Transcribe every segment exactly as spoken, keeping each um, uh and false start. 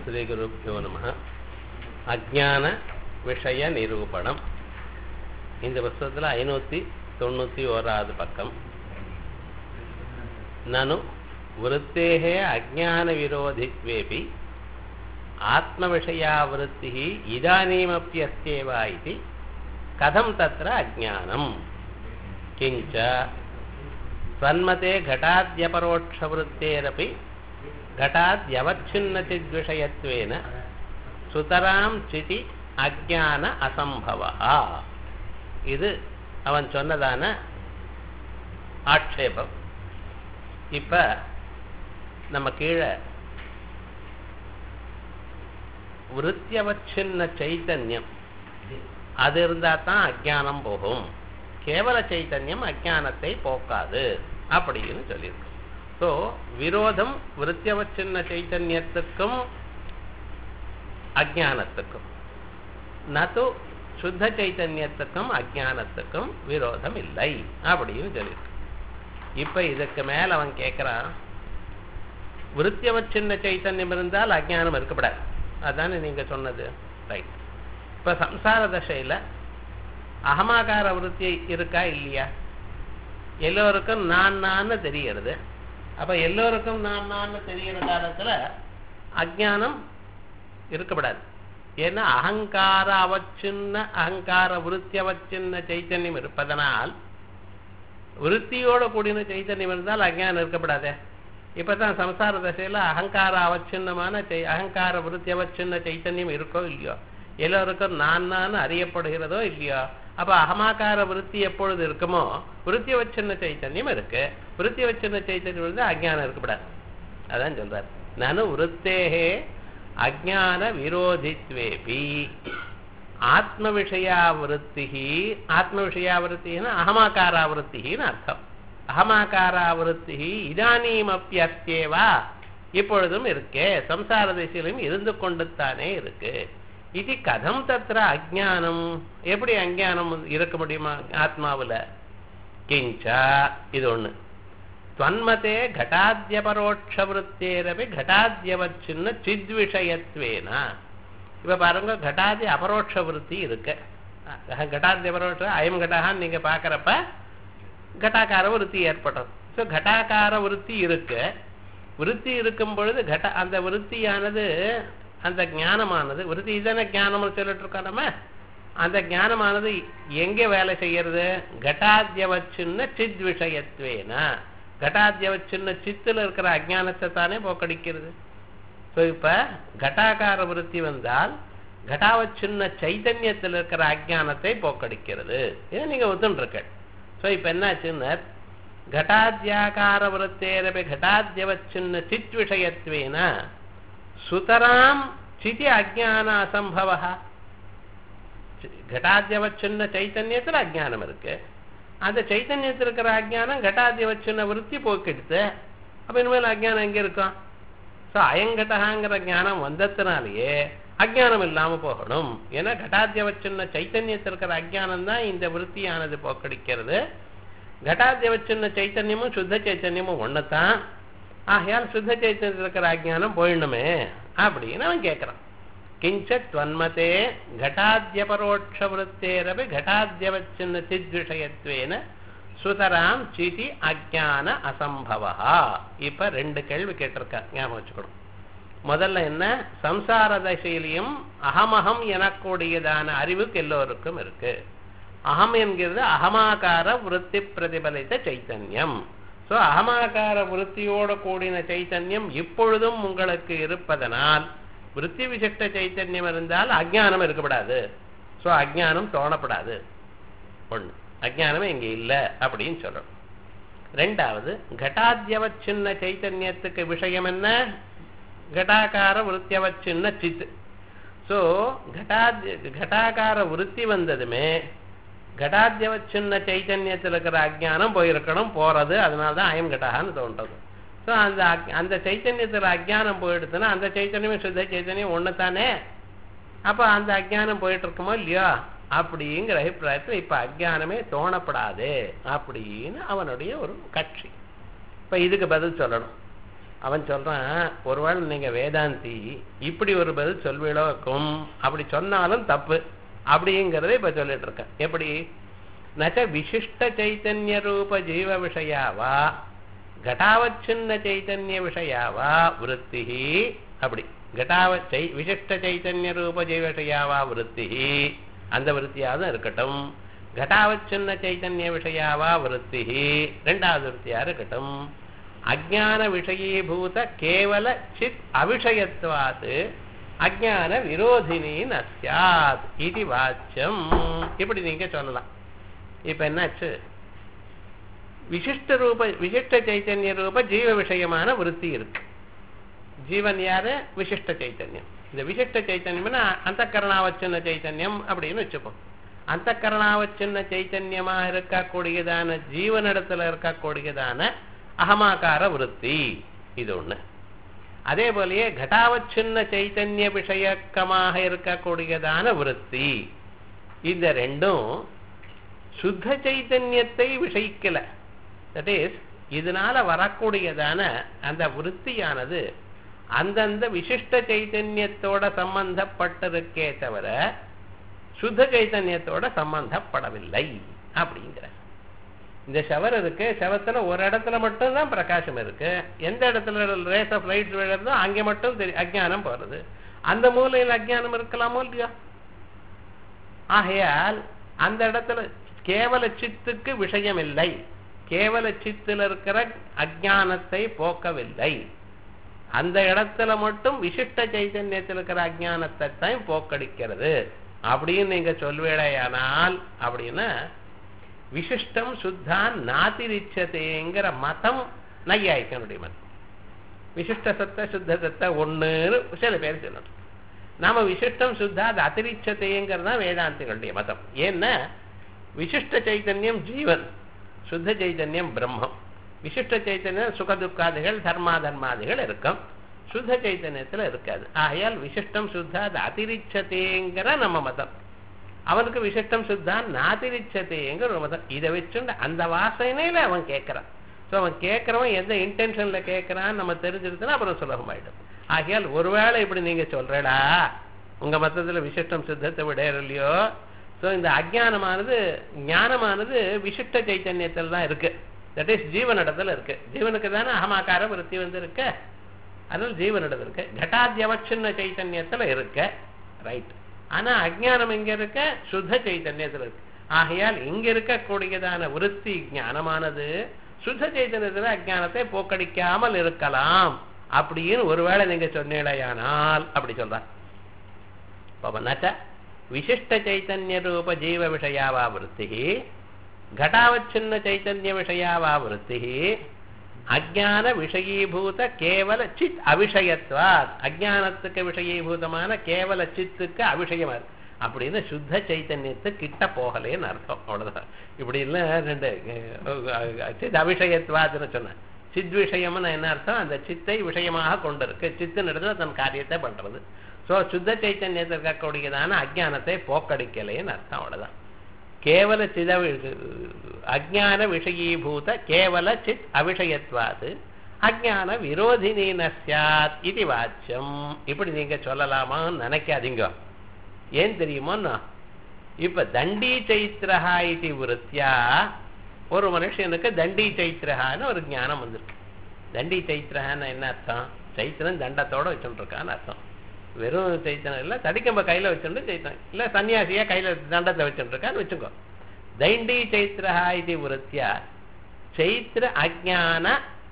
ஸ்ரீகுருப்யோ நமः. அஜ்ஞான விஷய நிரூபணம். இந்த புஸ்தகத்தில் ஐநூற்றி தொண்ணூற்றி ஓராவது பக்கம். நனு விருத்தேஹ அஜ்ஞான விரோதித்வேபி ஆத்ம விஷயாவிருத்தி இதானீமப்யஸ்யேவா இதி கதம் தத்ர அஜ்ஞானம் கிஞ்ச தன்மதே घटाद्यपरोक्षवृत्तेरपि घटाद्यवच्छिन्नचिद्विषयत्वेन சுதராம் சிதி அஜ்ஞான அசம்பவா. இது அவன் சொன்னதான ஆட்சேபம். இப்ப நம்ம கீழே விருத்தியவச்சின்ன சைத்தன்யம் அது இருந்தா தான் அஜ்ஞானம் போகும், கேவல சைத்தன்யம் அஜ்ஞானத்தை போக்காது அப்படின்னு சொல்லியிருக்கு. ஸோ விரோதம் விருத்தியவச்சின்ன சைத்தன்யத்துக்கும் அஜ்ஞானத்துக்கும், நது சுத்த சைத்தன்யத்துக்கும் அஜ்ஞானத்துக்கும் விரோதம் இல்லை அப்படின்னு சொல்லியிருக்கு. இப்ப இதுக்கு மேல அவன் கேட்கிறான், விருத்தியவச்சின்ன சைத்தன்யம் இருந்தால் அஜ்ஞானம் இருக்கப்படாது, அதானே நீங்க சொன்னது, ரைட். இப்ப சம்சார தசையில அகமாகார விருத்தி இருக்கா இல்லையா? எல்லோருக்கும் நான் நான் தெரிகிறது. அப்ப எல்லோருக்கும் நான் நான் தெரிகிற காலத்துல அஜ்ஞானம் இருக்கப்படாது. ஏன்னா அகங்கார அவச்சின்ன அகங்கார விருத்தி அவச்சின்ன சைத்தன்யம் இருப்பதனால் விருத்தியோட கூடின சைத்தன்யம் இருந்தால் அஜ்ஞானம் இருக்கப்படாதே. இப்பதான் சம்சார தசையில அகங்கார அவச்சின்னமான அகங்கார விருத்தி அவச்சின்ன சைத்தன்யம் இருக்கோ இல்லையோ, எல்லோருக்கும் நான் நான் அறியப்படுகிறதோ இல்லையோ, அப்ப அகமாக்கார விருத்தி எப்பொழுது இருக்குமோ விருத்தி வச்சின்ன சைத்தன்யம் இருக்கு. விருத்தி வச்சின்ன சைத்தன்யம் இருந்தால் அஜ்ஞானம் இருக்கப்படாது. அதான் சொல்றாரு, நனு விருத்தேஹே அஜ்ஞான விரோதித்வேபி ஆத்ம விஷயாவிருத்தி. ஆத்ம விஷயாவிருத்தின்னா அகமாக்காராவிருத்தின்னு அர்த்தம். அகமாக்காராவிருத்தி இதானீமப்யஸ்யேவா, இப்பொழுதும் இருக்கே, சம்சார திசையிலும் இருந்து கொண்டுத்தானே இருக்கு. இது கதம் தத்ர அஜ்ஞானம், எப்படி அஜ்ஞானம் இருக்க முடியுமா ஆத்மாவில்? கிஞ்சா இது ஒண்ணு, துவன்மதே घटाद्यपरोक्षवृत्तेरपि घटाद्यवच्छिन्न சித்விஷயத்வேனா. இப்ப பாருங்க, घटाद्य அபரோட்ச விருத்தி இருக்கு. घटाद्य பரோட்ச அயம் घटाன்னு நீங்க பாக்குறப்ப घटाकार விருத்தி ஏற்படும். ஸோ घटाकार விருத்தி இருக்கு. விருத்தி இருக்கும் பொழுது घट அந்த விருத்தியானது, அந்த ஞானமானது, விருத்தி தானே ஞானம் சொல்லிட்டு இருக்கோம் நம்ம, அந்த ஞானமானது எங்கே வேலை செய்யறது? घटाद्यवच्छिन्न சித்விஷயத்வேனா. घटाद्यवच्छिन्न சித்துல இருக்கிற அஜ்ஞானத்தை தானே போக்கடிக்கிறது. ஸோ இப்ப घटाकार விருத்தி வந்தால் घटावच्छिन्न சைத்தன்யத்தில் இருக்கிற அஜ்ஞானத்தை போக்கடிக்கிறது. இதை நீங்க ஒத்துருக்க. ஸோ இப்ப என்னாச்சுன்னு, घटाद्याकार விருத்தேரபி घटाद्यवच्छिन्न சித்விஷயத்வேன சுதராம் சிதி அஜ்ஞான அசம்பவா. घटाद्यवच्छिन्न சைத்தன்யத்தில் அஜ்ஞானம் இருக்கு, அந்த சைத்தன்யத்தில் இருக்கிற அஜ்ஞானம் घटाद्यवच्छिन्न விருத்தி போக்கெடுத்து, அப்ப இனிமேல் அஜ்ஞானம் எங்க இருக்கும்? ஸோ அயங்கட்டகாங்கிற ஞானம் வந்ததுனாலேயே அஜ்ஞானம் இல்லாம போகணும். ஏன்னா घटाद्यवच्छिन्न சைத்தன்யத்தில் இருக்கிற அஜ்ஞானம் தான் இந்த விருத்தியானது போக்கடிக்கிறது. घटाद्यवच्छिन्न சைத்தன்யமும் சுத்த சைத்தன்யமும் ஒண்ணுதான். ஆகையால் சுத்த சைத்தன்யத்தில் இருக்கிற அஜ்ஞானம் போயிடணுமே அப்படின்னு அவன் கேட்கிறான். கிஞ்சத் வன்மதே घटाद्यपरोक्ष वृत्तेरपि घटाद्यवच्छिन्न சித்விஷயத்வேன சுதராம் சிதி அஜ்ஞான அசம்பவா. இப்ப ரெண்டு கேள்வி கேட்டிருக்க, ஞாபகம் வச்சுக்கணும். முதல்ல என்ன, சம்சார தசையிலையும் அகமகம் எனக்கூடியதான அறிவுக்கு எல்லோருக்கும் இருக்கு. அகம் என்கிறது அகமாகார விருத்தி பிரதிபலித்த சைத்தன்யம். ஸோ அகமாகார விருத்தியோட கூடின சைத்தன்யம் இப்பொழுதும் உங்களுக்கு இருப்பதனால் விருத்தி விசிஷ்ட சைத்தன்யம் இருந்தால் அஜ்ஞானம் இருக்கப்படாது. ஸோ அஜ்ஞானம் தோணப்படாது. ஒண்ணு, அஜ்ஞானமே இங்க இல்லை அப்படின்னு சொல்லணும். ரெண்டாவது, घटाद्यवच्छिन्न சைத்தன்யத்துக்கு விஷயம் என்ன? घटाकार விருத்தியவச்சின்ன சித். ஸோ घटाद्य घटाकार விருத்தி வந்ததுமே घटाद्यवच्छिन्न சைத்தன்யத்தில் இருக்கிற அஜ்ஞானம் போயிருக்கணும், போறது. அதனால்தான் அயம் घटाன்னு தோன்றது. ஸோ அந்த அந்த சைத்தன்யத்தில் அஜ்ஞானம் போயிடுச்சுன்னா அந்த சைத்தன்யமே சுத்த சைத்தன்யம் ஒன்று தானே. அப்போ அந்த அஜ்ஞானம் போயிட்டு இருக்குமோ இல்லையோ அப்படிங்கிற அபிப்பிராயத்தில் இப்ப அஜ்ஞானமே தோணப்படாது அப்படின்னு அவனுடைய ஒரு கட்சி. இப்ப இதுக்கு பதில் சொல்லணும். அவன் சொல்றான், ஒருவேளை நீங்க வேதாந்தி இப்படி ஒரு பதில் சொல்வீழோக்கும், அப்படி சொன்னாலும் தப்பு அப்படிங்கிறத இப்ப சொல்லிட்டு இருக்கேன். எப்படி நச்ச விசிஷ்ட சைத்தன்ய ரூப ஜீவ விஷயாவா घटावच्छिन्न चैतन्य विषयावा वृत्ति அப்படி घटाव विशिष्ट चैतन्य रूप जीव विषयावा वृत्ति அந்த விருத்தியாக இருக்கட்டும். घटावच्छिन्न चैतन्य विषयावा वृत्ति இரண்டாவது விருத்தியாக இருக்கட்டும். अज्ञान विषयीभूत केवल चित् अविषयत्वात् अज्ञान विरोधिनी न स्यात् इति वाच्यम. இப்படி நீங்க சொல்லலாம். இப்ப என்னாச்சு, விசிஷ்ட ரூப விசிஷ்ட சைத்தன்ய ரூப ஜீவ விஷயமான விருத்தி இருக்கு. ஜீவன் யாரு? விசிஷ்ட சைத்தன்யம். இந்த விசிஷ்ட சைத்தன்யம்னா அந்த கரணாவச்சின்ன சைத்தன்யம் அப்படின்னு வச்சுப்போம். அந்த கரணாவச்சின்ன சைத்தன்யமா இருக்கக்கூடியதான ஜீவனிடத்துல இருக்கக்கூடியதான அகமாக்கார விருத்தி இது ஒண்ணு. அதே போலயே घटावच्छिन्न சைத்தன்ய விஷயக்கமாக இருக்கக்கூடியதான விருத்தி, இந்த ரெண்டும் சுத்த சைத்தன்யத்தை விஷயிக்கல. தட் இஸ் இதனால வரக்கூடியதான அந்த விருத்தியானது அந்தந்த விசிஷ்ட சைத்தன்யத்தோட சம்பந்தப்பட்டிருக்கே தவிர சுத்த சைத்தன்யத்தோட சம்பந்தப்படவில்லை அப்படிங்கிற. இந்த ஷவர் இருக்கு, ஷவத்துல ஒரு இடத்துல மட்டும்தான் பிரகாசம் இருக்கு. எந்த இடத்துல ரேஸ் ஆஃப் லைட் விழுறதோ அங்கே மட்டும் தெரியும் அஜ்ஞானம் போறது. அந்த மூலையில் அஜ்ஞானம் இருக்கலாமோ இல்லையா? ஆகையால் அந்த இடத்துல கேவல சித்துக்கு விஷயம் இல்லை, கேவல சித்தில் இருக்கிற அஜ்ஞானத்தை போக்கவில்லை. அந்த இடத்துல மட்டும் விசிஷ்ட சைத்தன்யத்தில் இருக்கிற அஜ்ஞானத்தை தான் போக்கடிக்கிறது அப்படின்னு நீங்க சொல்வேடையானால், அப்படின்னா விசிஷ்டம் சுத்தான் நாதிரிச்சதேங்கிற மதம் நையாயிக்கனுடைய மதம். விசிஷ்ட சத்த சுத்த சத்த ஒண்ணுன்னு சில பேர் சொல்லணும். நாம விசிஷ்டம் சுத்தா அது அதிரிச்சதேங்கிறது தான் வேதாந்திகளுடைய மதம். ஏன்னா விசிஷ்ட சைத்தன்யம் ஜீவன், சுத்த சைத்தன்யம் பிரம்மம். விசிஷ்ட சைத்தன்யம் சுகதுக்காதிகள் தர்மாதர்மாதிகள் இருக்கும், சுத்த சைத்தன்யத்துல இருக்காது. ஆகையால் விசிஷ்டம் சுத்தா அது அதிரிச்சதேங்கிற நம்ம மதம். அவனுக்கு விசிஷ்டம் சுத்தா நாதிரிச்சதேங்கிற ஒரு மதம். இதை வச்சுட்டு அந்த வாசனையில அவன் கேட்கறான். ஸோ அவன் கேட்கறவன் எந்த இன்டென்ஷன்ல கேட்கறான்னு நம்ம தெரிஞ்சிருச்சுன்னா அப்புறம் சுலபமாயிடும். ஆகையால் ஒருவேளை இப்படி நீங்க சொல்றடா உங்க மதத்துல விசிஷ்டம் சுத்தத்தை விட இல்லையோ, ஸோ இந்த அஜ்ஞானமானது ஞானமானது விசிஷ்ட சைத்தன்யத்தில் தான் இருக்கு. தட் இஸ் ஜீவனிடத்துல இருக்கு. ஜீவனுக்கு தானே அகமாக்கார விருத்தி வந்து இருக்கு, அதனால ஜீவனிடத்துல இருக்கு. घटाद्यवच्छिन्न சைத்தன்யத்துல இருக்கு, ரைட். ஆனா அஜ்ஞானம் எங்க இருக்க? சுத்த சைத்தன்யத்துல இருக்கு. ஆகையால் இங்க இருக்கக்கூடியதான விருத்தி ஞானமானது சுத்த சைத்தன்யத்துல அஜ்ஞானத்தை போக்கடிக்காமல் இருக்கலாம் அப்படின்னு ஒருவேளை நீங்க சொன்னீங்களேயானால் அப்படி சொல்றான். பவனச்ச விசிஷ்ட சைத்தன்ய ரூப ஜீவ விஷயாவா விருத்தி घटावच्छिन्न चैतन्य விஷயாவா விருத்தி அஜ்ஞான விஷயீபூத கேவல சித் அவிஷயத்வாத். அஜ்ஞானத்துக்கு விஷயீபூதமான கேவல சித்துக்கு அவிஷயமா இருக்கு அப்படின்னு சுத்த சைத்தன்யத்து கிட்ட போகலேன்னு அர்த்தம். அவ்வளவுதான். இப்படி இல்ல ரெண்டு சித் அவிஷயத்வாத்னு சொன்ன சித் விஷயம்னு என்ன அர்த்தம்? அந்த சித்தை விஷயமாக கொண்டிருக்கு, சித்து நடந்து தன் காரியத்தை பண்றது. சோ சுத்த சைத்தன்யத்தில் இருக்கக்கூடியதான அஜ்ஞானத்தை போக்கடிக்கலேன்னு அர்த்தம். அவ்வளவுதான். கேவல சித அஜ்ஞான விஷயீபூத கேவல சித் அவிஷயத்வாது அஜ்ஞான விரோதினி ந ஸ்யாத் இது வாச்சியம். இப்படி நீங்க சொல்லலாமான்னு நினைக்காதீங்க. ஏன் தெரியுமோன்னா, இப்ப தண்டி சைத்திரஹா இது விருத்தியா ஒரு மனுஷனுக்கு தண்டி சைத்திரஹான்னு ஒரு ஞானம் வந்திருக்கு. தண்டி சைத்திரஹான்னு என்ன அர்த்தம்? சைத்திரன் தண்டத்தோட வச்சுட்டு இருக்கான்னு அர்த்தம். வெறும் சைத்தனம் இல்லை, தடிக்கம்ப கையில வச்சுட்டு சைத்தனம் இல்ல, சன்னியாசியா கையில தண்டத்தை வச்சுட்டு இருக்கான்னு வச்சுக்கோ. தைண்டி சைத்திரஹா இது விருத்தியா சைத்திர அஜ்ஞான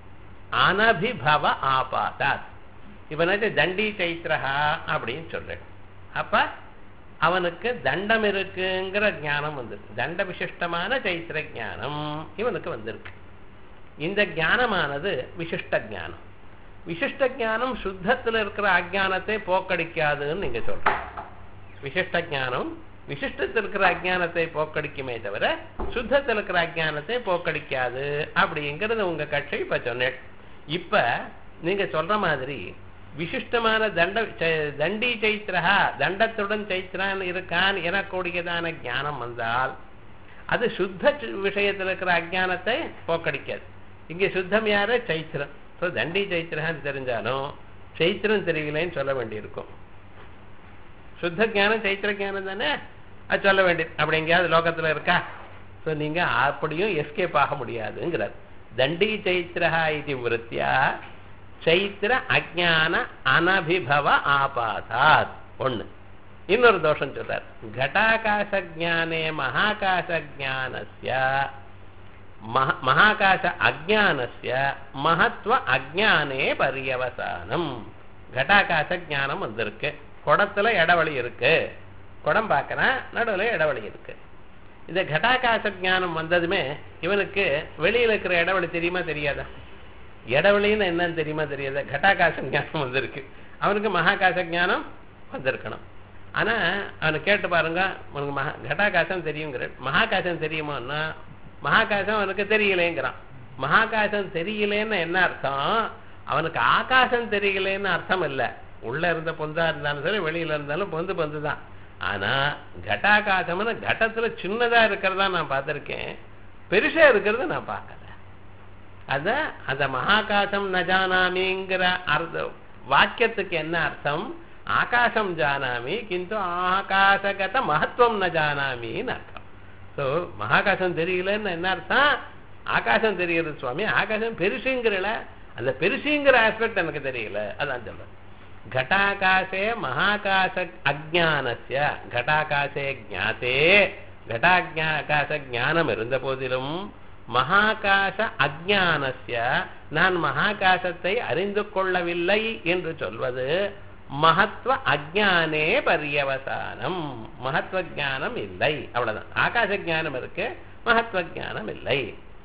அனபிபவ ஆபாதாத். இப்ப என்ன தண்டி சைத்திரஹா அப்படின்னு சொல்றேன். அப்ப அவனுக்கு தண்டம் இருக்குங்கிற ஞானம் வந்திருக்கு. தண்ட விசிஷ்டமான சைத்திர ஞானம் இவனுக்கு வந்திருக்கு. இந்த ஞானமானது விசிஷ்ட ஞானம். விசிஷ்ட ஞானம் சுத்தத்தில் இருக்கிற அஜ்ஞானத்தை போக்கடிக்காதுன்னு நீங்க சொல்றீங்க. விசிஷ்ட ஞானம் விசிஷ்டத்தில் இருக்கிற அஜ்ஞானத்தை போக்கடிக்குமே தவிர சுத்தத்தில் இருக்கிற அஜ்ஞானத்தை போக்கடிக்காது அப்படிங்கிறது உங்க கட்சி இப்ப சொன்னேன். இப்ப நீங்க சொல்ற மாதிரி விசிஷ்டமான தண்ட தண்டி சைத்திரஹா தண்டத்துடன் சைத்திரான் இருக்கான் எனக்கூடியதான ஞானம் வந்தால் அது சுத்த விஷயத்தில் இருக்கிற அஜ்ஞானத்தை போக்கடிக்காது. இங்க சுத்தம் யாரு? சைத்திரம். ஸோ தண்டி சைத்திரன்னு தெரிஞ்சாலும் சைத்திரம் தெரியலேன்னு சொல்ல வேண்டியிருக்கும். சுத்த ஜானம் சைத்திர ஜானம் தானே, அது சொல்ல வேண்டியது. அப்படி எங்கேயாவது லோகத்தில் இருக்கா? ஸோ நீங்கள் அப்படியும் எஸ்கேப் ஆக முடியாதுங்கிறார். தண்டி சைத்திரா இது விருத்தியா சைத்திர அஜான அனபிபவ ஆபாதாத் ஒன்று. இன்னொரு தோஷம் சொல்றார். घटाकाश ज्ञाने महाकाश ज्ञानस्य महाकाश अज्ञानस्य महत्व अज्ञाने पर्यवसानम. घटाकाश ज्ञाனம் வந்திருக்கு, குடத்துல இடவெளி இருக்கு, குடம் பார்க்கறேன் நடுவில் இடவெளி இருக்கு. இந்த घटाकाश ज्ञाனம் வந்ததுமே இவனுக்கு வெளியில இருக்கிற இடவெளி தெரியுமா தெரியாதா? இடவெளின்னு என்னன்னு தெரியுமா தெரியாதா? घटाकाश ज्ञाனம் வந்திருக்கு, அவனுக்கு மகாகாச ஞானம் வந்திருக்கணும். ஆனா அவனை கேட்டு பாருங்க, உனக்கு மகா घटाकाशம் தெரியுங்கிற, மகாகாசம் தெரியுமான்னா மகாகாசம் அவனுக்கு தெரியலேங்கிறான். மகாகாசம் தெரியலேன்னு என்ன அர்த்தம்? அவனுக்கு ஆகாசம் தெரியலேன்னு அர்த்தம் இல்லை. உள்ள இருந்த பொந்தா இருந்தாலும் சரி, வெளியில இருந்தாலும் பொந்து பொந்து தான். ஆனா घटाकाशம்னு घटத்துல சின்னதா இருக்கிறதா நான் பார்த்திருக்கேன், பெருசா இருக்கிறத நான் பார்க்கல. அத அந்த மகாகாசம் நஜானாமிங்கிற அர்த்த வாக்கியத்துக்கு என்ன அர்த்தம்? ஆகாசம் ஜானாமி கிந்து ஆகாசகத மகத்துவம் ந ஜானாமின்னு அர்த்தம். ஸோ மகாகாசம் தெரியலன்னு என்ன அர்த்தம்? ஆகாசம் தெரிகிறது சுவாமி, ஆகாசம் பெருசுங்கிறல, அந்த பெருசுங்கிற ஆஸ்பெக்ட் எனக்கு தெரியல, அதான் சொல்றேன். घटाकाशे महाकाश अज्ञानस्य घटाकाशे ज्ञाते घटाकाश ज्ञाனம் இருந்த போதிலும் மகாகாச அஜ்ஞானஸ்ய நான் மகாகாசத்தை அறிந்து கொள்ளவில்லை என்று சொல்வது மகத்துவ அஜ்ஞானே பர்யவசானம். மகத்துவ ஞானம் இல்லை, அவ்வளவுதான். ஆகாச ஞானம் இருக்கு, மகத்துவ ஞானம் இல்லை.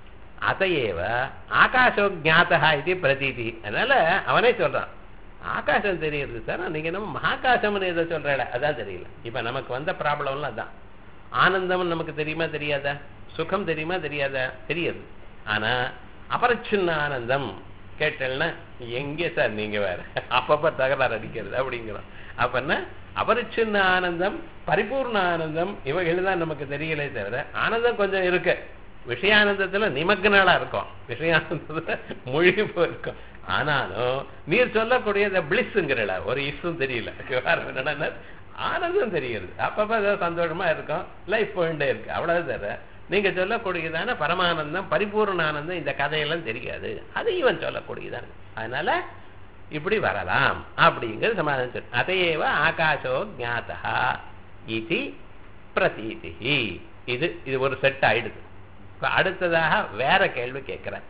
அதையேவ ஆகாசோ ஜாதா இது பிரதீதி. அதனால அவனே சொல்றான், ஆகாசம் தெரியுது சார், நீங்க நம்ம மகாகாசம்னு எதை சொல்ற, அதான் தெரியல. இப்ப நமக்கு வந்த ப்ராப்ளம்லாம் அதான். ஆனந்தம் நமக்கு தெரியுமா தெரியாதா? சுகம் தெரியுமா தெரியாதா? தெரியுது. ஆனா அபரிச்சின்ன ஆனந்தம் கேட்டேன்னா எங்கே சார் நீங்க வேற அப்பப்ப தகராறு அடிக்கிறது அப்படிங்கிறோம். அப்பன்னா அபரிச்சின்ன ஆனந்தம் பரிபூர்ண ஆனந்தம் இவைகள் தான் நமக்கு தெரியலே தவிர, ஆனந்தம் கொஞ்சம் இருக்கு. விஷயானந்தத்துல நிமக்னாலா இருக்கும், விஷயானந்தத்துல மொழி போயிருக்கும். ஆனாலும் நீர் சொல்லக்கூடிய இந்த பிளிஸ்ங்கிறல ஒரு இஷ்டும் தெரியல, என்னன்னா ஆனந்தம் தெரிகிறது. அப்பப்ப ஏதோ சந்தோஷமா இருக்கும், லைஃப் போயிட்டே இருக்கு, அவ்வளவு தவிர நீங்க சொல்லக்கூடியதான பரமானந்தம் பரிபூர்ண ஆனந்தம் இந்த கதையெல்லாம் தெரியாது. அது இவன் சொல்லக்கூடியதான. அதனால இப்படி வரலாம் அப்படிங்கிறது சமாதானம். அதையேவ ஆகாசோ ஜாதா இது பிரதீதி. இது இது ஒரு செட் ஆயிடுது. இப்ப அடுத்ததாக வேற கேள்வி கேட்கிறேன்.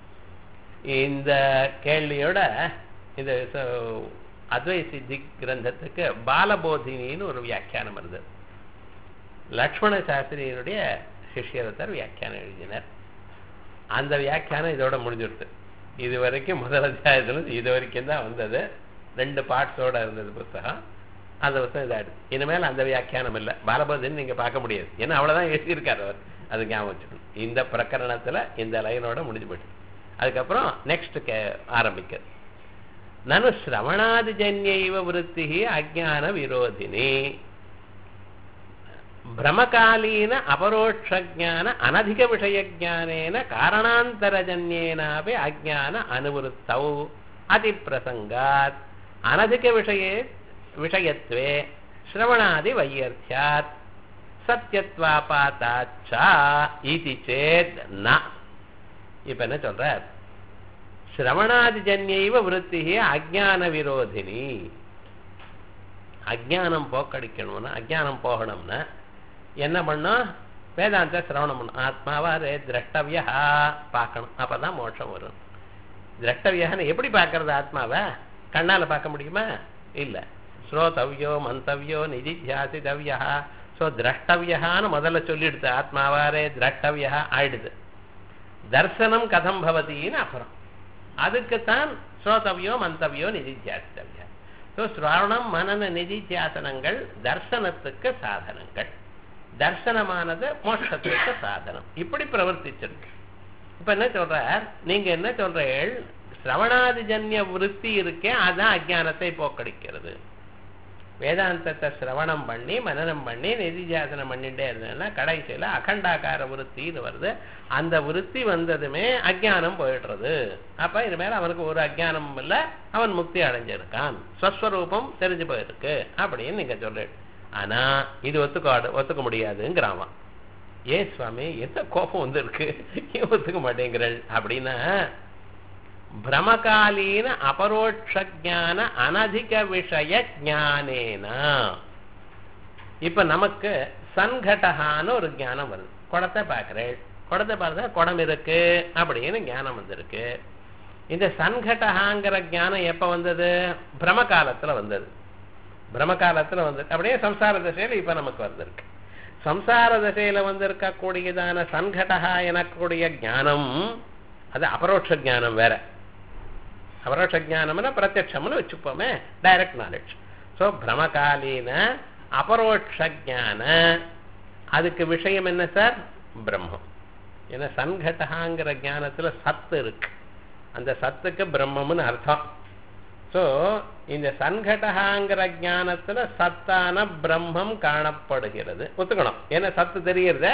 இந்த கேள்வியோட இந்த அத்வை சித்தி கிரந்தத்துக்கு பாலபோதினின்னு ஒரு வியாக்கியானம் இருந்தது. லக்ஷ்மண சாஸ்திரியினுடைய சிஷ்யரத்தர் வியாக்கியானம் எழுதினர். அந்த வியாக்கியானம் இதோட முடிஞ்சிடுது. இது வரைக்கும் முதல் அத்தியாயத்துல இது வரைக்கும் தான் வந்தது. ரெண்டு பார்ட்ஸோட இருந்தது புத்தகம். அந்த புத்தகம் இதாயிடுது. இனிமேல் அந்த வியாக்கியானம் இல்லை, பாலபோதின்னு நீங்க பார்க்க முடியாது. ஏன்னா அவ்வளவுதான் எழுதியிருக்காரு அவர். அது ஞாபகம் வச்சுக்கணும். இந்த பிரகரணத்துல இந்த லைனோட முடிஞ்சு போயிட்டு அதுக்கப்புறம் நெக்ஸ்ட் கே ஆரம்பிக்கிறது. நனு சிரவணாதிஜன்யைவ விருத்தி அஜ்ஞான விரோதினி பிரமகாலீன அபரோட்ச ஜான அனதிக விஷய ஜானேன காரணாந்தரஜன்யேனாபி அஜ்ஞான அனுவருத்தௌ அதிப்பிரசங்காத் அனதிக விஷயே விஷயத்வே ஸ்ரவணாதி வையர்த்யாத் சத்யத்வாபாதாச்சா இதி சேத் ந. இப்ப என்ன சொல்றார்? சிரவணாதிஜன்யைவ விருத்தி அஜ்ஞான விரோதினி. அஜ்ஞானம் போக்கடிக்கணும்னா, அஜ்ஞானம் போகணும்னா என்ன பண்ணும்? வேதாந்த சிரவணம் பண்ணும். ஆத்மாவாரே திரஷ்டவியா பார்க்கணும், அப்பதான் மோட்சம் வரும். திரஷ்டவியான்னு எப்படி பார்க்கறது? ஆத்மாவை கண்ணால பார்க்க முடியுமா? இல்ல. ஸ்ரோதவ்யோ மந்தவ்யோ நிதித்தியாசிதவ்யா. சோ திரஷ்டவியான்னு முதல்ல சொல்லிடுது. ஆத்மாவாரே திரஷ்டவியா ஆயிடுது. தர்சனம் கதம் பவதின்னு அப்புறம் அதுக்குத்தான் ஸ்ரோதவ்யோ மந்தவ்யோ நிதித்தியாசிதவ்யா. ஸோ ஸ்ரவணம் மனன நிதித்தியாசனங்கள் தர்சனத்துக்கு சாதனங்கள். தர்சனமானது மோட்சத்துக்கு சாதனம். இப்படி பிரவர்த்திச்சிருக்கு. இப்ப என்ன சொல்றார்? நீங்க என்ன சொல்றீர்கள்? சிரவணாதிஜன்ய விருத்தி இருக்கே, அதான் அஜ்ஞானத்தை போக்கடிக்கிறது. வேதாந்தத்தை சிரவணம் பண்ணி மனனம் பண்ணி நிதித்தியாசனம் பண்ணிட்டே இருந்தேன்னா கடைசியில அகண்டாகார விருத்தின்னு வருது. அந்த விருத்தி வந்ததுமே அஜ்ஞானம் போயிடுறது. அப்ப இனிமேல் அவனுக்கு ஒரு அஜ்ஞானமும் இல்லை, அவன் முக்தி அடைஞ்சிருக்கான், ஸ்வஸ்வரூபம் தெரிஞ்சு போயிருக்கு அப்படின்னு நீங்க சொல்லு. ஆனா இது ஒத்துக்க ஒத்துக்க முடியாதுங்கிறான். ஏன் சுவாமி என்ன கோபம் வந்துருக்கு, ஏன் ஒத்துக்க மாட்டேங்கிறள் அப்படின்னா, பிரமகாலீன அபரோட்ச அனதிக விஷய ஞானேனா. இப்ப நமக்கு சன்கடகான்னு ஒரு ஞானம் வருது. குடத்தை பார்க்கிறேன், குடத்தை பார்த்தா குடம் இருக்கு அப்படின்னு ஞானம் வந்திருக்கு. இந்த சன்கடகாங்கிற ஞானம் எப்ப வந்தது? பிரமகாலத்துல வந்தது. பிரமகாலத்துல வந்தது அப்படியே சம்சார தசையில இப்ப நமக்கு வந்திருக்கு. சம்சார தசையில வந்திருக்க கூடியதான சன்கடகா எனக்கூடிய ஞானம் அது அபரோட்ச ஞானம் வேற. அபரோட்ச ஞானம்னா பிரத்யட்சம்னு வச்சுப்போமே, டைரக்ட் நாலேஜ். ஸோ பிரமகாலீன அபரோட்ச ஞான அதுக்கு விஷயம் என்ன சார்? பிரம்மம். ஏன்னா சன்கடகாங்கிற ஞானத்துல சத்து இருக்கு, அந்த சத்துக்கு பிரம்மம்னு அர்த்தம். ஸோ இந்த சன்கடகாங்கிற ஞானத்துல சத்தான பிரம்மம் காணப்படுகிறது, ஒத்துக்கணும். ஏன்னா சத்து தெரியுறத,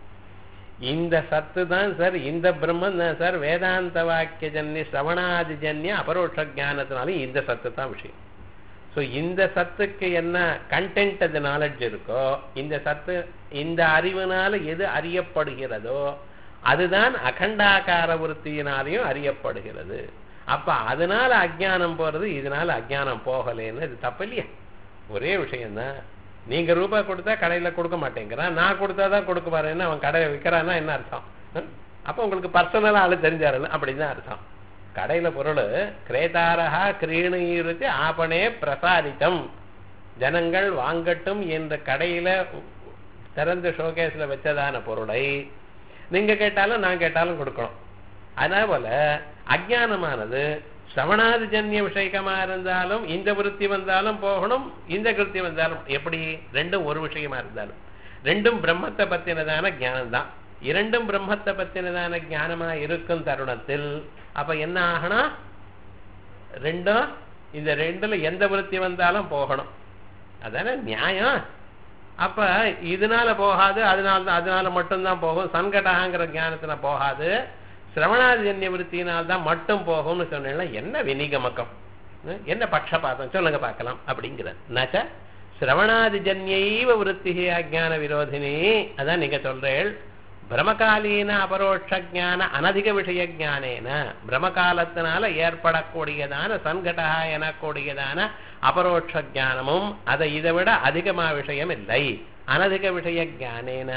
இந்த சத்து தான் சார், இந்த பிரம்மம் தான் சார் வேதாந்த வாக்கிய ஜன்ய சிரவணாதி ஜன்ய அபரோட்ச ஞானத்தினாலும் இந்த சத்து தான் விஷயம். ஸோ இந்த சத்துக்கு என்ன கண்டென்ட் அது நாலேஜ் இருக்கோ, இந்த சத்து இந்த அறிவினால எது அறியப்படுகிறதோ அதுதான் அகண்டாகார விருத்தியினாலையும் அறியப்படுகிறது. அப்ப அதனால அஜ்ஞானம் போறது, இதனால அஜ்ஞானம் போகலேன்னு இது தப்பு இல்லையா? ஒரே விஷயம்தான். நீங்க ரூபாய் கொடுத்தா கடையில கொடுக்க மாட்டேங்கிறான், நான் கொடுத்தாதான் கொடுக்க பாருன்னு அவன் கடையை விற்கிறான்னா என்ன அர்த்தம்? அப்ப உங்களுக்கு பர்சனலா ஆளு தெரிஞ்சாரு அப்படிதான் அர்த்தம். கடையில பொருள் கிரேதாரகா கிரீணீருக்கு ஆபனே பிரசாரித்தம், ஜனங்கள் வாங்கட்டும் என்ற கடையில திறந்த ஷோகேஸ்ல வச்சதான பொருளை நீங்க கேட்டாலும் நான் கேட்டாலும் கொடுக்கணும். அதனால போல அஜ்ஞானமானது சிரவணாதிஜன்ய விஷயமா இருந்தாலும் இந்த விருத்தி வந்தாலும் போகணும், இந்த கிருத்தி வந்தாலும், எப்படி ரெண்டும் ஒரு விஷயமா இருந்தாலும் ரெண்டும் பிரம்மத்தை பத்தினதான ஞானம் தான். இரண்டும் பிரம்மத்தை பத்தினதான ஞானமா இருக்கும் தருணத்தில் அப்ப என்ன ஆகணும்? ரெண்டும் இந்த ரெண்டுல எந்த விருத்தி வந்தாலும் போகணும், அதான நியாயம். அப்ப இதனால போகாது, அதனால தான் அதனால மட்டும்தான் போகும். சன்கடகாங்கிற ஞானத்துல போகாது, சிரவணாதிஜன்ய விருத்தியினால்தான் மட்டும் போகும்னு சொன்னா என்ன வினிகமக்கம், என்ன பட்சபாதம் சொல்லுங்க பார்க்கலாம் அப்படிங்கிற. நச்ச சிரவணாதிஜன்யைவ விருத்தி அஜ்ஞான விரோதினி. அதான் நீங்க சொல்றேள் பிரமகாலீன அபரோட்ச ஞான அனதிக விஷய ஞானேன, பிரமகாலத்தினால ஏற்படக்கூடியதான சன்கடகா எனக்கூடியதான அபரோட்ச ஞானமும் அதை இதை விட அதிகமா விஷயம் இல்லை. அனதிக விஷய ஞானேன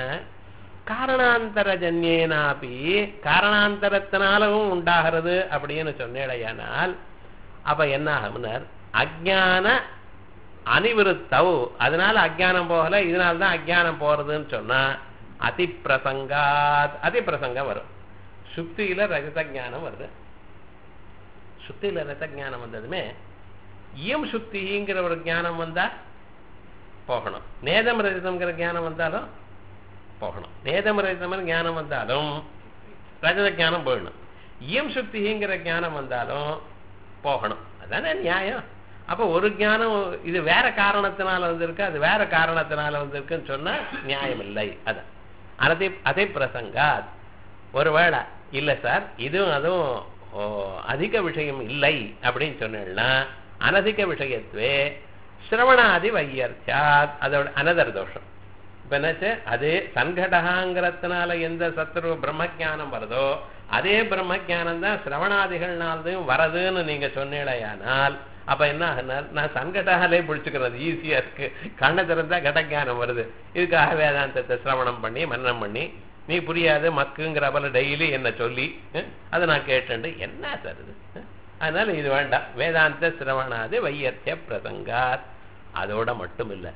காரணாந்தரஜன்யேனாபி, காரணாந்தரத்தினாலும் உண்டாகிறது அப்படின்னு சொன்னேடையானால் அப்ப என்ன ஆகும்னர்? அஜ்ஞான அனிவிருத்தவ், அதனால அஜ்ஞானம் போகல, இதனால்தான் அஜ்ஞானம் போறதுன்னு சொன்னா அதிப்பிரசங்காத், அதிப்பிரசங்கம் வரும். சுக்தியில ரஜத ஞானம் வருது. சுக்தியில ரஜத ஞானம் வந்ததுமே இயம் சுக்திங்கிற ஒரு ஞானம் வந்தா போகணும், நேதம் ரஜதம்ங்கிற ஞானம் வந்தாலும் போகணும். நேதம் ரஜதம் ஞானம் வந்தாலும் ரஜத ஞானம் போயிடணும், இயம் சுக்திங்கிற ஞானம் வந்தாலும் போகணும். அதானே நியாயம். அப்ப ஒரு ஞானம் இது வேற காரணத்தினால வந்திருக்கு, அது வேற காரணத்தினால வந்திருக்குன்னு சொன்னா நியாயம் இல்லை. அதான் அதே அதே பிரசங்காத். ஒருவேளை இல்ல சார் இதுவும் அதுவும் அதிக விஷயம் இல்லை அப்படின்னு சொன்னா அனதிக விஷயத்துவே சிரவணாதி வையர்த்தியாத், அதோட அனதர் தோஷம். இப்ப என்னாச்சு? அதே சன்கடகாங்கிறதுனால எந்த சத்ரு பிரம்ம ஜானம் வருதோ அதே பிரம்ம ஜானம் தான் சிரவணாதிகள்னாலும் வரதுன்னு நீங்க சொன்னீங்களேயானால் அப்ப என்ன ஆகுனார்? நான் சன்கடாலே பிடிச்சுக்கிறது ஈஸியா இருக்கு, கண்ணை திறந்தா கடஜானம் வருது, இதுக்காக வேதாந்தத்தை சிரவணம் பண்ணி மன்னம் பண்ணி நீ புரியாது மக்குங்கிற போல டெய்லி என்ன சொல்லி அதை நான் கேட்டு என்ன சார் இது? அதனால இது வேண்டாம். வேதாந்த சிரவணாதி வையத்திய பிரசங்காத். அதோட மட்டும் இல்ல,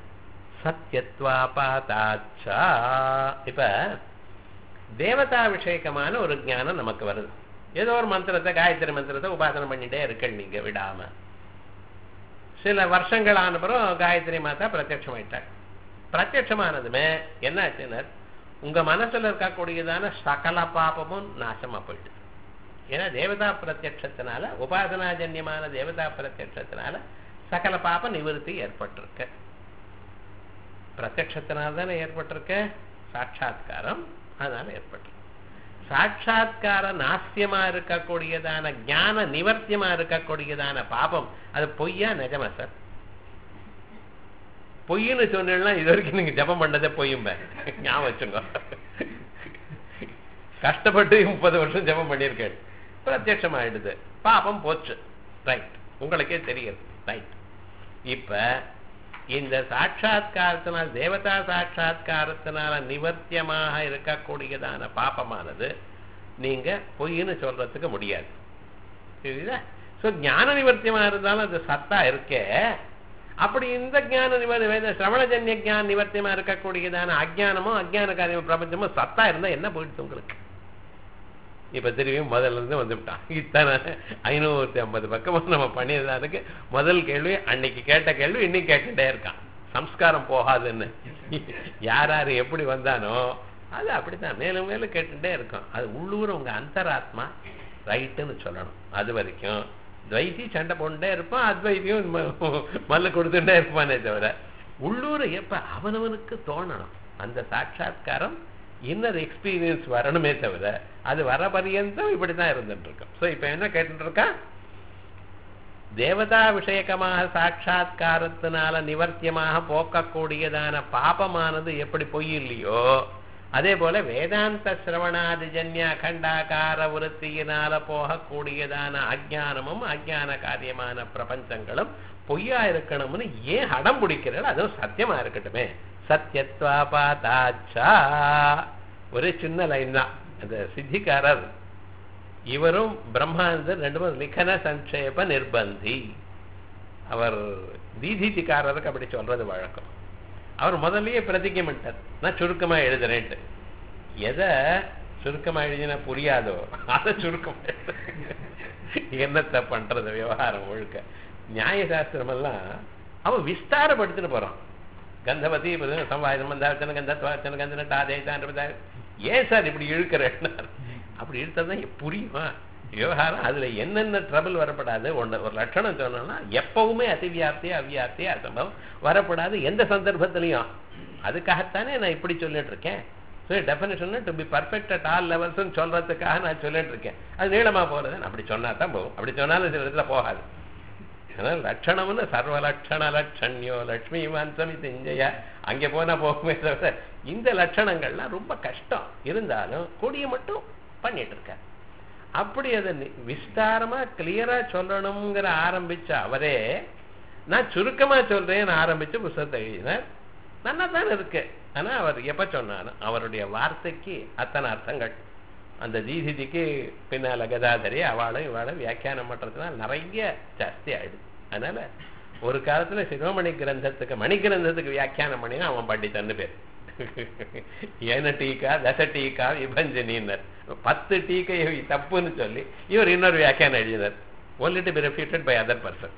சத்யத்வாபாதாச்சா. இப்ப தேவதா விஷயக்கமான ஒரு ஞானம் நமக்கு வருது. ஏதோ ஒரு மந்திரத்தை காயத்ரி மந்திரத்தை உபாசனை பண்ணிட்டே இருக்க நீங்க விடாம, சில வருஷங்கள் ஆன பிறகு காயத்ரி மாதா பிரத்யட்சமாயிட்டாங்க. பிரத்யட்சமானதுமே என்ன ஆச்சுன்னா உங்க மனசுல இருக்கக்கூடியதான சகல பாபமும் நாசமா போயிட்டு. ஏன்னா தேவதா பிரத்யட்சத்தினால, உபாசனாஜன்யமான தேவதா பிரத்யட்சத்தினால சகல பாப நிவர்த்தி ஏற்பட்டிருக்கு. பிரத்யக்ஷத்தினால தானே ஏற்பட்டிருக்க, சாட்சா்காரம் அதனால ஏற்பட்டிருக்கு. சாட்சா்கார நாஸ்தியமா இருக்கக்கூடியதான ஞான நிவர்த்தியமா இருக்கக்கூடியதான பாபம் அது பொய்யா நிஜமா சார்? பொய்ன்னு சொன்னா இது வரைக்கும் நீங்க ஜபம் பண்ணதே பொய்யும்ப ஞாபகம் வச்சுங்க. கஷ்டப்பட்டு முப்பது வருஷம் ஜபம் பண்ணியிருக்கேன், பிரத்யட்சம் ஆயிடுது, பாபம் போச்சு, ரைட், உங்களுக்கே தெரியுது, ரைட். இப்ப இந்த சாட்சா்காரத்தினால் தேவதா சாட்சா்காரத்தினால நிவர்த்தியமாக இருக்கக்கூடியதான பாபமானது நீங்க பொய்ன்னு சொல்றதுக்கு முடியாது. சரிதா? சோ ஞான நிவர்த்தியமா இருந்தாலும் அது சத்தா இருக்கே. அப்படி இந்த ஜான நிவர்த்தி சிரவணஜன்ய ஜான நிவர்த்தியமா இருக்கக்கூடியதான அஜானமும் அஜான காரியமும் பிரபஞ்சமும் சத்தா இருந்தா என்ன போயிடுச்சு உங்களுக்கு? இப்ப திரும்பியும் முதல்ல இருந்து வந்துவிட்டான். இத்தனை ஐநூத்தி ஐம்பது பக்கமா நம்ம பண்ணியதுக்கு முதல் கேள்வி அன்னைக்கு கேட்ட கேள்வி இன்னைக்கு கேட்டுட்டே இருக்கான். சம்ஸ்காரம் போகாதுன்னு யார் யாரு எப்படி வந்தானோ அது அப்படித்தான் மேலும் மேலும் கேட்டுட்டே இருக்கும். அது உள்ளூர் உங்க அந்தராத்மா ரைட்டுன்னு சொல்லணும். அது வரைக்கும் துவைத்தி சண்டை போட்டுட்டே இருப்பான், அத்வைத்தியும் மல்ல கொடுத்துட்டே இருப்பானே தவிர உள்ளூர் எப்ப அவனவனுக்கு தோணணும் அந்த சாட்சா்காரம் இன்னர் எக்ஸ்பீரியன்ஸ் வரணுமே தவிர அது வர பரியந்தம் இப்படிதான் இருந்துட்டு இருக்கும். ஸோ இப்ப என்ன கேட்டு இருக்கா, தேவதா விஷயக்கமாக சாட்சா்காரத்தினால நிவர்த்தியமாக போக்கக்கூடியதான பாபமானது எப்படி பொய் இல்லையோ அதே போல வேதாந்த சிரவணாதிஜன்ய அகண்டாகார விருத்தியினால போகக்கூடியதான அஜானமும் அஜான காரியமான பிரபஞ்சங்களும் பொய்யா இருக்கணும்னு ஏன் அடம் பிடிக்கிறாள்? அதுவும் சத்தியமா இருக்கட்டுமே. சத்யத்வா பாதாச்சா ஒரே சின்ன லைன் தான். அந்த சித்திகாரர் இவரும் பிரம்மானந்தர் ரெண்டு பேரும் லிகன சங்கேப நிர்பந்தி. அவர் தீதிதிகாரருக்கு அப்படி சொல்றது வழக்கம். அவர் முதல்லயே பிரதிஜை பண்ணிட்டார், நான் சுருக்கமா எழுதுறேன்ட்டு. எதை சுருக்கமா எழுதினா புரியாதோ அதை சுருக்கமா எழுது. என்னத்தை பண்றது விவகாரம் முழுக்க நியாயசாஸ்திரம் எல்லாம் அவன் விஸ்தாரப்படுத்தின்னு போறான். கந்தவதி சம்வாதம் வந்தாச்சன கந்தத்வாச்சன கந்தன டாதேதான். ஏன் சார் இப்படி இழுக்கிறேன்? அப்படி இழுத்ததான் புரியுமா விவகாரம்? அதுல என்னென்ன ட்ரபிள் வரப்படாது. ஒன்று ஒரு லட்சணம் சொன்னோம்னா எப்பவுமே அதிவியாப்தி அவ்வியாப்தி அசம்பவம் வரப்படாது எந்த சந்தர்ப்பத்திலையும். அதுக்காகத்தானே நான் இப்படி சொல்லிட்டு இருக்கேன். Definition to be perfect at all levels சொல்றதுக்காக நான் சொல்லிட்டு இருக்கேன். அது நீளமா போறது அப்படி சொன்னா தான் போகும், அப்படி சொன்னாலும் சில இடத்துல போகாது. அதனால லட்சணம்னு சர்வ லட்சண லட்சண்யோ லட்சுமி வம்சமி செஞ்சையா அங்கே போனா போகுமே தவிர இந்த லட்சணங்கள்லாம் ரொம்ப கஷ்டம். இருந்தாலும் கொடிய மட்டும் பண்ணிட்டு இருக்க. அப்படி அதை விஸ்தாரமா கிளியரா சொல்லணுங்கிற ஆரம்பிச்ச அவரே நான் சுருக்கமா சொல்றேன்னு ஆரம்பிச்சு புத்தகத்தை எழுதினார். நல்லா தான் இருக்கு. ஆனா அவர் எப்ப சொன்னாலும் அவருடைய வார்த்தைக்கு அத்தனை அர்த்தங்கள். அந்த தீதிதிக்கு பின்னால கதாதரி அவளும் இவாளும் வியாக்கியானம் பண்றதுனால நிறைய ஜாஸ்தி ஆயிடுது. அதனால ஒரு காலத்துல சிரோமணி கிரந்தத்துக்கு மணி கிரந்தத்துக்கு வியாக்கியானம் பண்ணினா அவன் பண்டிதன்னு பேர். ஏன டீக்கா தச டீக்கா விபஞ்சனின்னர். பத்து டீக்கை தப்புன்னு சொல்லி இவர் இன்னொரு வியாக்கியானம் எழுதினார். only to be refuted by other person.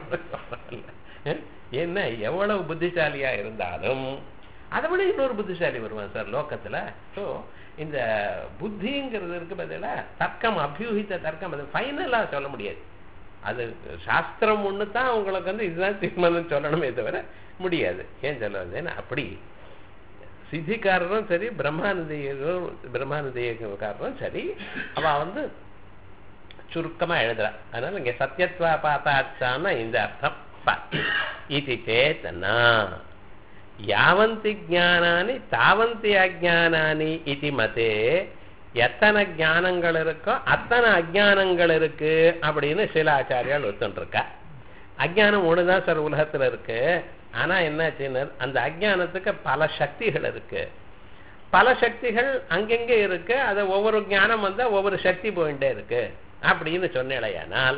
என்ன எவ்வளவு புத்திசாலியா இருந்தாலும் அதை விட இன்னொரு புத்திசாலி வருவான் சார் லோகத்துல. ஸோ இந்த புத்திங்கிறது இருக்கு பதிலா தர்க்கம் அபியூகித்த தர்க்கம் அது ஃபைனலா சொல்ல முடியாது. அது சாஸ்திரம் ஒண்ணு தான் உங்களுக்கு வந்து இதுதான் தீர்மானம் சொல்லணுமே தவிர முடியாது. ஏன் சொல்லுவதுன்னா அப்படி சித்திக்காரரும் சரி பிரம்மானந்தியும் பிரம்மானந்தியக்காரரும் சரி அவ வந்து சுருக்கமா எழுதுறா. அதனால இங்க சத்யத்வா பாத்தாச்சான்னா இந்த அர்த்தம். இது சேத்தனா யாவந்தி ஜானானி தாவந்தி அஜானானி இது மதே. எத்தனை ஞானங்கள் இருக்கோ அத்தனை அஜானங்கள் இருக்கு அப்படின்னு சில ஆச்சாரியால் ஒத்துருக்கா. அஜானம் ஒண்ணுதான் சார் உலகத்துல இருக்கு. ஆனா என்னாச்சுன்னு அந்த அஜானத்துக்கு பல சக்திகள் இருக்கு. பல சக்திகள் அங்கெங்கே இருக்கு. அதை ஒவ்வொரு ஞானம் வந்தா ஒவ்வொரு சக்தி போயிட்டே இருக்கு அப்படின்னு சொன்னேடையானால்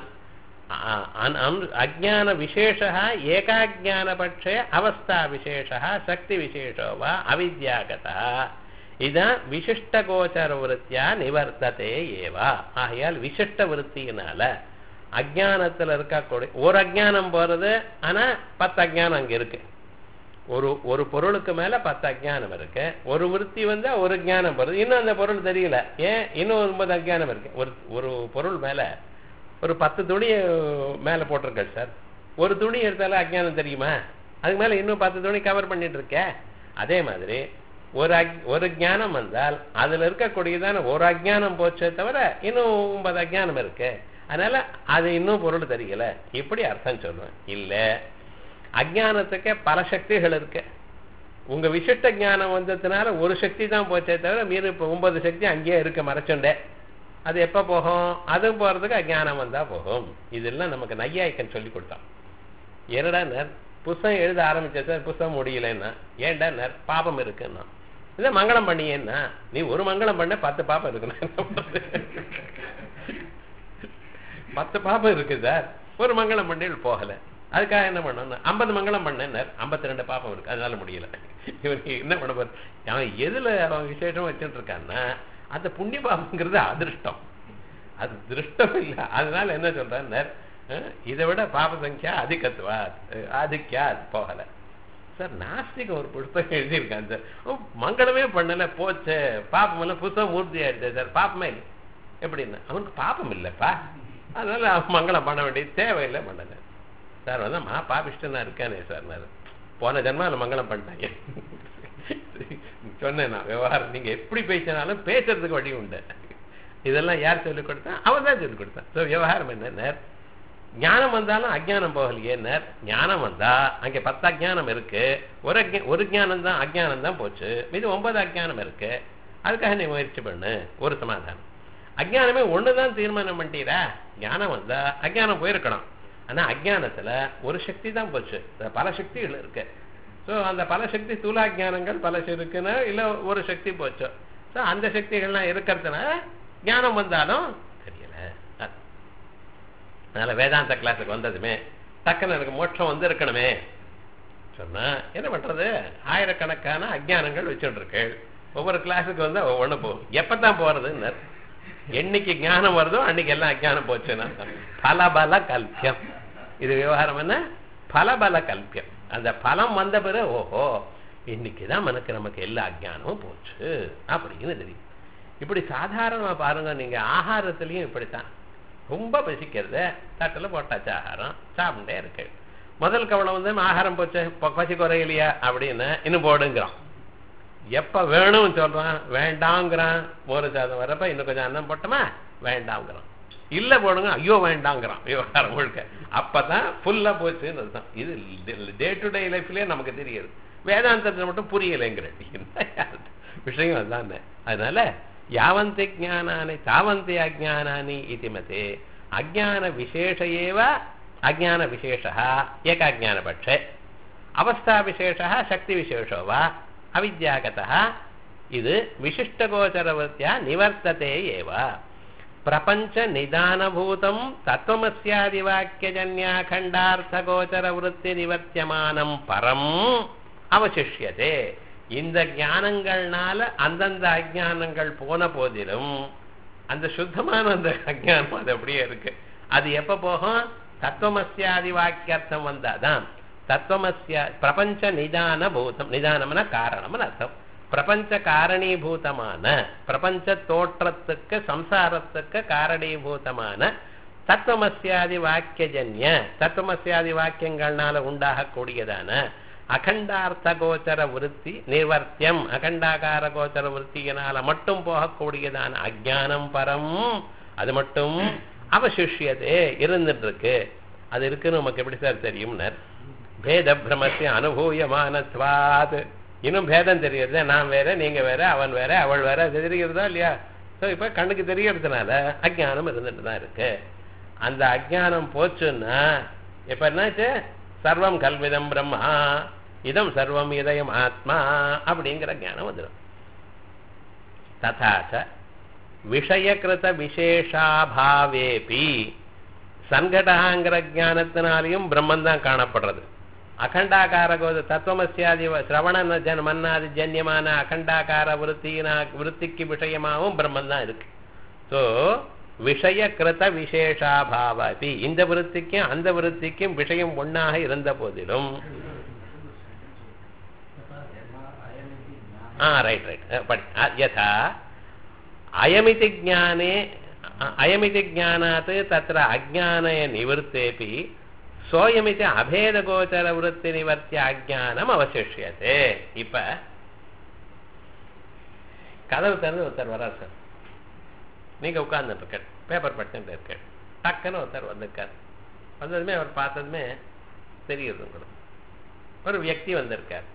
அஜான விசேஷா ஏகாஜானபட்சே அவஸ்தா விசேஷா சக்தி விசேஷோவா அவித்யாகதா இதான் விசிஷ்ட கோச்சர விருத்தியா நிவர்த்ததே ஏவா. ஆகையால் விசிஷ்ட விருத்தியினால அஜானத்துல இருக்கக்கூடிய ஒரு அஜானம் போறது. ஆனா பத்து அஜானம் அங்க இருக்கு. ஒரு ஒரு பொருளுக்கு மேல பத்து அஜானம் இருக்கு. ஒரு விருத்தி வந்தா ஒரு ஜானம் போறது. இன்னும் அந்த பொருள் தெரியல. ஏன் இன்னும் ஒன்பது அஜானம் இருக்கு. ஒரு ஒரு பொருள் மேல ஒரு பத்து துணி மேல போட்டிருக்க சார். ஒரு துணி எடுத்தாலும் அஜ்ஞானம் தெரியுமா? அதுக்கு மேல இன்னும் பத்து துணி கவர் பண்ணிட்டு இருக்க. அதே மாதிரி ஒரு அக் ஒரு ஞானம் வந்தால் அதுல இருக்கக்கூடியதான ஒரு அஜ்ஞானம் போச்சே தவிர இன்னும் ஒன்பது அஜ்ஞானம் இருக்கு. அதனால அது இன்னும் பொருள் தெரியல, இப்படி அர்த்தம் சொல்லுவேன். இல்ல, அஜ்ஞானத்துக்கு பல சக்திகள் இருக்கு. உங்க விசிஷ்ட ஞானம் வந்ததுனால ஒரு சக்தி தான் போச்சே தவிர மீறி இப்ப ஒன்பது சக்தி அங்கேயே இருக்க மறைச்சுண்டே. அது எப்ப போகும்? அது போறதுக்கு அஜ்ஞானம் வந்தா போகும். இதெல்லாம் நமக்கு நையாயிக்கன் சொல்லி கொடுத்தான். என்னடா நேர் புஸ்தகம் எழுத ஆரம்பிச்ச சார், புஸ்தகம் முடியலன்னா ஏன்டா நேர் பாபம் இருக்குன்னா, இதை மங்களம் பண்ணியேன்னா நீ ஒரு மங்களம் பண்ண பத்து பாப்பம் இருக்குன்னு பத்து பாப்பம் இருக்கு சார், ஒரு மங்களம் பண்ணி போகல. அதுக்காக என்ன பண்ணணும்? ஐம்பது மங்களம் பண்ண ஐம்பத்தி ரெண்டு பாப்பம் இருக்கு, அதனால முடியல. இவனுக்கு என்ன பண்ண போற? அவன் எதுல அவன் விசேஷம் வச்சுட்டு இருக்கான்னா அந்த புண்ணிய பாபங்கிறது அதிருஷ்டம், அது திருஷ்டம் இல்லை. அதனால என்ன சொல்றான், இதை விட பாப சங்கியா அதிகத்துவா ஆதிக்கா போகல. சார் நாஸ்திகம் ஒரு புத்தகம் எழுதியிருக்கான் சார், மங்களமே பண்ணல போச்சு பாப்பம் இல்லை, புத்தகம் மூர்த்தி ஆயிடுச்சு சார், பாப்பமே இல்லை. எப்படின்னா அவனுக்கு பாப்பம் இல்லைப்பா, அதனால அவன் மங்களம் பண்ண வேண்டியது தேவையில்லை பண்ணல. சார் வந்து மா பாபிஷ்டனா இருக்கானே சார், போன ஜென்மால மங்களம் பண்ணிட்டாங்க சொன்னேன் நான். விவகாரம் நீங்க எப்படி பேசினாலும் பேசுறதுக்கு வழி உண்டு. இதெல்லாம் யார் சொல்லிக் கொடுத்தா? அவன் தான் சொல்லிக் கொடுத்தான். ஸோ விவகாரம் என்ன, ஞானம் வந்தாலும் அஜ்ஞானம் போகலையே. ஞானம் வந்தா அங்கே பத்து அஜ்ஞானம் இருக்கு, ஒரு ஒரு ஜானம் தான் அஜ்ஞானம் தான் போச்சு, மீது ஒன்பது அஜ்ஞானம் இருக்கு. அதுக்காக நீ முயற்சி பண்ணு, ஒரு சமாதானம். அஜ்ஞானமே ஒண்ணுதான் தீர்மானம் பண்ணிட்டீரா? ஞானம் வந்தா அஜ்ஞானம் போயிருக்கணும். ஆனா அஜ்ஞானத்துல ஒரு சக்தி தான் போச்சு, பல சக்திகள் இருக்கு. ஸோ அந்த பல சக்தி தூளாஜானங்கள் பல இருக்குன்னா இல்ல ஒரு சக்தி போச்சு. ஸோ அந்த சக்திகள்லாம் இருக்கிறதுனால ஞானம் வந்தாலும் தெரியல. அதனால வேதாந்த கிளாஸுக்கு வந்ததுமே டக்குன்னு எனக்கு மோட்சம் வந்து இருக்கணுமே சொன்னா என்ன பண்றது? ஆயிரக்கணக்கான அஜ்ஞானங்கள் வச்சுட்டு இருக்கு. ஒவ்வொரு கிளாஸுக்கு வந்து ஒவ்வொன்று போகும். எப்பதான் போறதுன்னு என்னைக்கு ஞானம் வருதோ அன்னைக்கு எல்லாம் அஜ்ஞானம் போச்சுன்னா பலபல கல்பியம். இது விவகாரம் என்ன? பலபல கல்பியம். அந்த பலம் வந்த பிறகு ஓஹோ இன்னைக்குதான் மனக்கு நமக்கு எல்லா அஜ்ஞானமும் போச்சு அப்படின்னு தெரியும். இப்படி சாதாரணமா பாருங்க, நீங்க ஆகாரத்திலையும் இப்படித்தான். ரொம்ப பசிக்கிறது, தட்டில் போட்டாச்சு ஆகாரம், சாப்பிட்டே இருக்கு. முதல் கவலை வந்து ஆகாரம் போச்சு, பசி குறையிலையா அப்படின்னு இன்னும் போடுங்கிறான். எப்ப வேணும்னு சொல்றான், வேண்டாங்கிறான். மோரு சாதம் வரப்ப இன்னும் கொஞ்சம் அன்னம் போட்டோமா, வேண்டாங்கிறான். இல்ல போடுங்க, ஐயோ வேண்டாங்கிறான். விவகாரம் முழுக்க அப்பதான் ஃபுல்லா போச்சுன்னு அர்த்தம். இது டே டு டே லைஃப்லயே நமக்கு தெரியுது, வேதாந்தத்தில் மட்டும் புரியலைங்கிற விஷயம் அதுதான். அதனால யாவந்தி ஜானானி தாவந்தி அஜானானி இதிமதே அஜான விசேஷ ஏவ அஜான விசேஷ ஏகாஜான பட்சே அவஸ்தா விசேஷ சக்தி விசேஷோ வா அவித்யாகதா இது விசிஷ்டகோச்சரவத்யா நிவர்த்ததே ஏவ பிரபஞ்ச நிதானபூதம் தத்துவமஸ்யாதி வாக்கியஜன்யாகண்டார்த்தகோச்சர விருத்தி நிவர்த்தியமானம் பரம் அவசிஷ்யதே. இந்த ஞானங்கள்னால அந்தந்த அஜ்ஞானங்கள் போன போதிலும் அந்த சுத்தமான அந்த அஜ்ஞானம் அது அப்படியே இருக்கு. அது எப்ப போகும்? தத்துவமஸ்யாதி வாக்கியார்த்தம் வந்தாதான். தத்துவமஸ்ய பிரபஞ்ச நிதான பூதம், நிதானம்னா காரணம்னு அர்த்தம். பிரபஞ்ச காரணீபூதமான பிரபஞ்ச தோற்றத்துக்கு சம்சாரத்துக்கு காரணீபூதமான தத்துவமஸ்யாதி வாக்கியஜன்ய தத்துவமஸ்யாதி வாக்கியங்கள்னால உண்டாகக்கூடியதான அகண்டார்த்த கோச்சர விருத்தி நிவர்த்தியம் அகண்டாகார கோச்சர விருத்தியினால மட்டும் போகக்கூடியதான அஜ்ஞானம் பரம் அது மட்டும் அவசிஷ்யதே இருந்துட்டு இருக்கு. அது இருக்குன்னு நமக்கு எப்படி சார் தெரியும்னு? பேத பிரமசிய அனுபூயமானத்வாத். இன்னும் பேதம் தெரியுது, நான் வேற நீங்க வேற அவன் வேற அவள் வேற தெரிகிறதா இல்லையா? ஸோ இப்ப கண்ணுக்கு தெரியறதுனால அஜ்ஞானம் இருந்துட்டு தான் இருக்கு. அந்த அஜ்ஞானம் போச்சுன்னா இப்ப என்னாச்சு? சர்வம் கல்விதம் பிரம்மா இதம் சர்வம் இதயம் ஆத்மா அப்படிங்கிற ஞானம் வந்துடும். ததாச்ச விஷயகிருத விசேஷாபாவேபி சங்கடாங்கிற ஞானத்தினாலையும் பிரம்மன் தான் காணப்படுறது. அகண்டாகார தத்துவமஸ்யாதி சிரவண மன்னாதி ஜன்யமான அகண்டாகார விருத்தினா விருத்திக்கு விஷயமாகவும் பிரம்மன் தான் இருக்கு. ஸோ விஷய கிருத விசேஷாபாவதி இந்த விருத்திக்கும் அந்த விருத்திக்கும் விஷயம் ஒன்னாக இருந்த போதிலும் ஆ ரைட் ரைட் யதா அயமிதி ஜானே அயமிதி ஜானாத் தத்ர அஜ்ஞானய நிவர்த்தேபி சோயமிதி அபேத கோச்சர விருத்தி நிவர்த்தி அஜானம் அவசிஷியதே. இப்ப கதவு திறந்து ஒருத்தர் வர்றார் சார், நீங்க உட்கார்ந்துட்டு இருக்க, பேப்பர் படிச்சுட்டு இருக்க, டக்குன்னு ஒருத்தர் வந்திருக்கார். வந்ததுமே அவர் பார்த்ததுமே தெரியுது உங்களுக்கு ஒரு வியக்தி வந்திருக்கார்.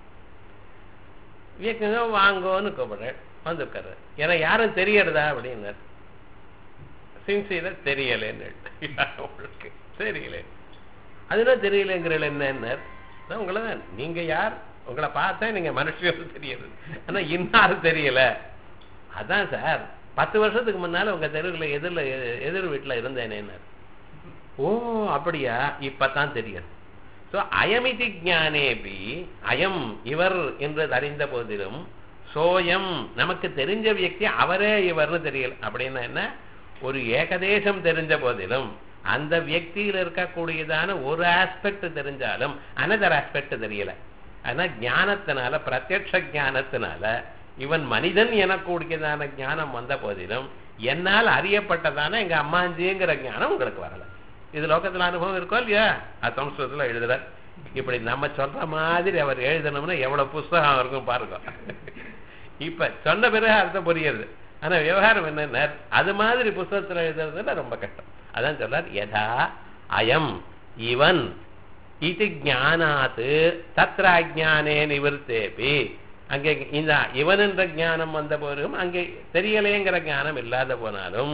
வியக்தி வாங்கோன்னு கூப்பிடுற வந்திருக்காரு. ஏன்னா யாரும் தெரியறதா அப்படின்னு சின்சியரா தெரியலன்னு உங்களுக்கு தெரியல. அதுதான் தெரியலங்கிறல என்ன உங்களை தான், நீங்க யார், உங்களை பார்த்தா நீங்க மனுஷன் தெரியுது, ஆனா இன்னாரும் தெரியல. அதான் சார் பத்து வருஷத்துக்கு முன்னால உங்க தெருவில் எதிரில் எதிர் வீட்டுல இருந்தேனே. ஓ அப்படியா, இப்பதான் தெரியுது. ஸோ அயமிதி ஜானேபி, அயம் இவர் என்று அறிந்த போதிலும், சோயம் நமக்கு தெரிஞ்ச வியக்தி அவரே இவர்னு தெரியல. அப்படின்னா என்ன, ஒரு ஏகதேசம் தெரிஞ்ச போதிலும் அந்த வியக்தியில் இருக்கக்கூடியதான ஒரு ஆஸ்பெக்ட் தெரிஞ்சாலும் அனதர் ஆஸ்பெக்ட் தெரியல. ஆனா ஞானத்தினால, பிரத்யட்ச ஞானத்தினால இவன் மனிதன் எனக்கூடியதான ஞானம் வந்த போதிலும் என்னால் அறியப்பட்டதான எங்க அம்மாஞ்சிங்கிற ஞானம் உங்களுக்கு வரல. இது லோகத்துல அனுபவம் இருக்கோ இல்லையா? அது சம்ஸ்கிருதத்துல எழுதுற. இப்படி நம்ம சொல்ற மாதிரி அவர் எழுதணும்னா எவ்வளவு புஸ்தகம் இருக்கும் பாருங்க. இப்ப சொன்ன பிறகு அர்த்தம் புரியுது. ஆனா விவகாரம் என்ன, அது மாதிரி புஸ்தகத்துல எழுதுறதுல ரொம்ப கஷ்டம். அதான் சொல்றார், யதா அயம் இவன் இது ஞானாத்து தத்ர அஜ்ஞானே நிவர்த்தேபி. அங்கே இந்த இவன் என்ற ஞானம் வந்த போதும் அங்கே தெரியலேங்கிற ஞானம் இல்லாத போனாலும்,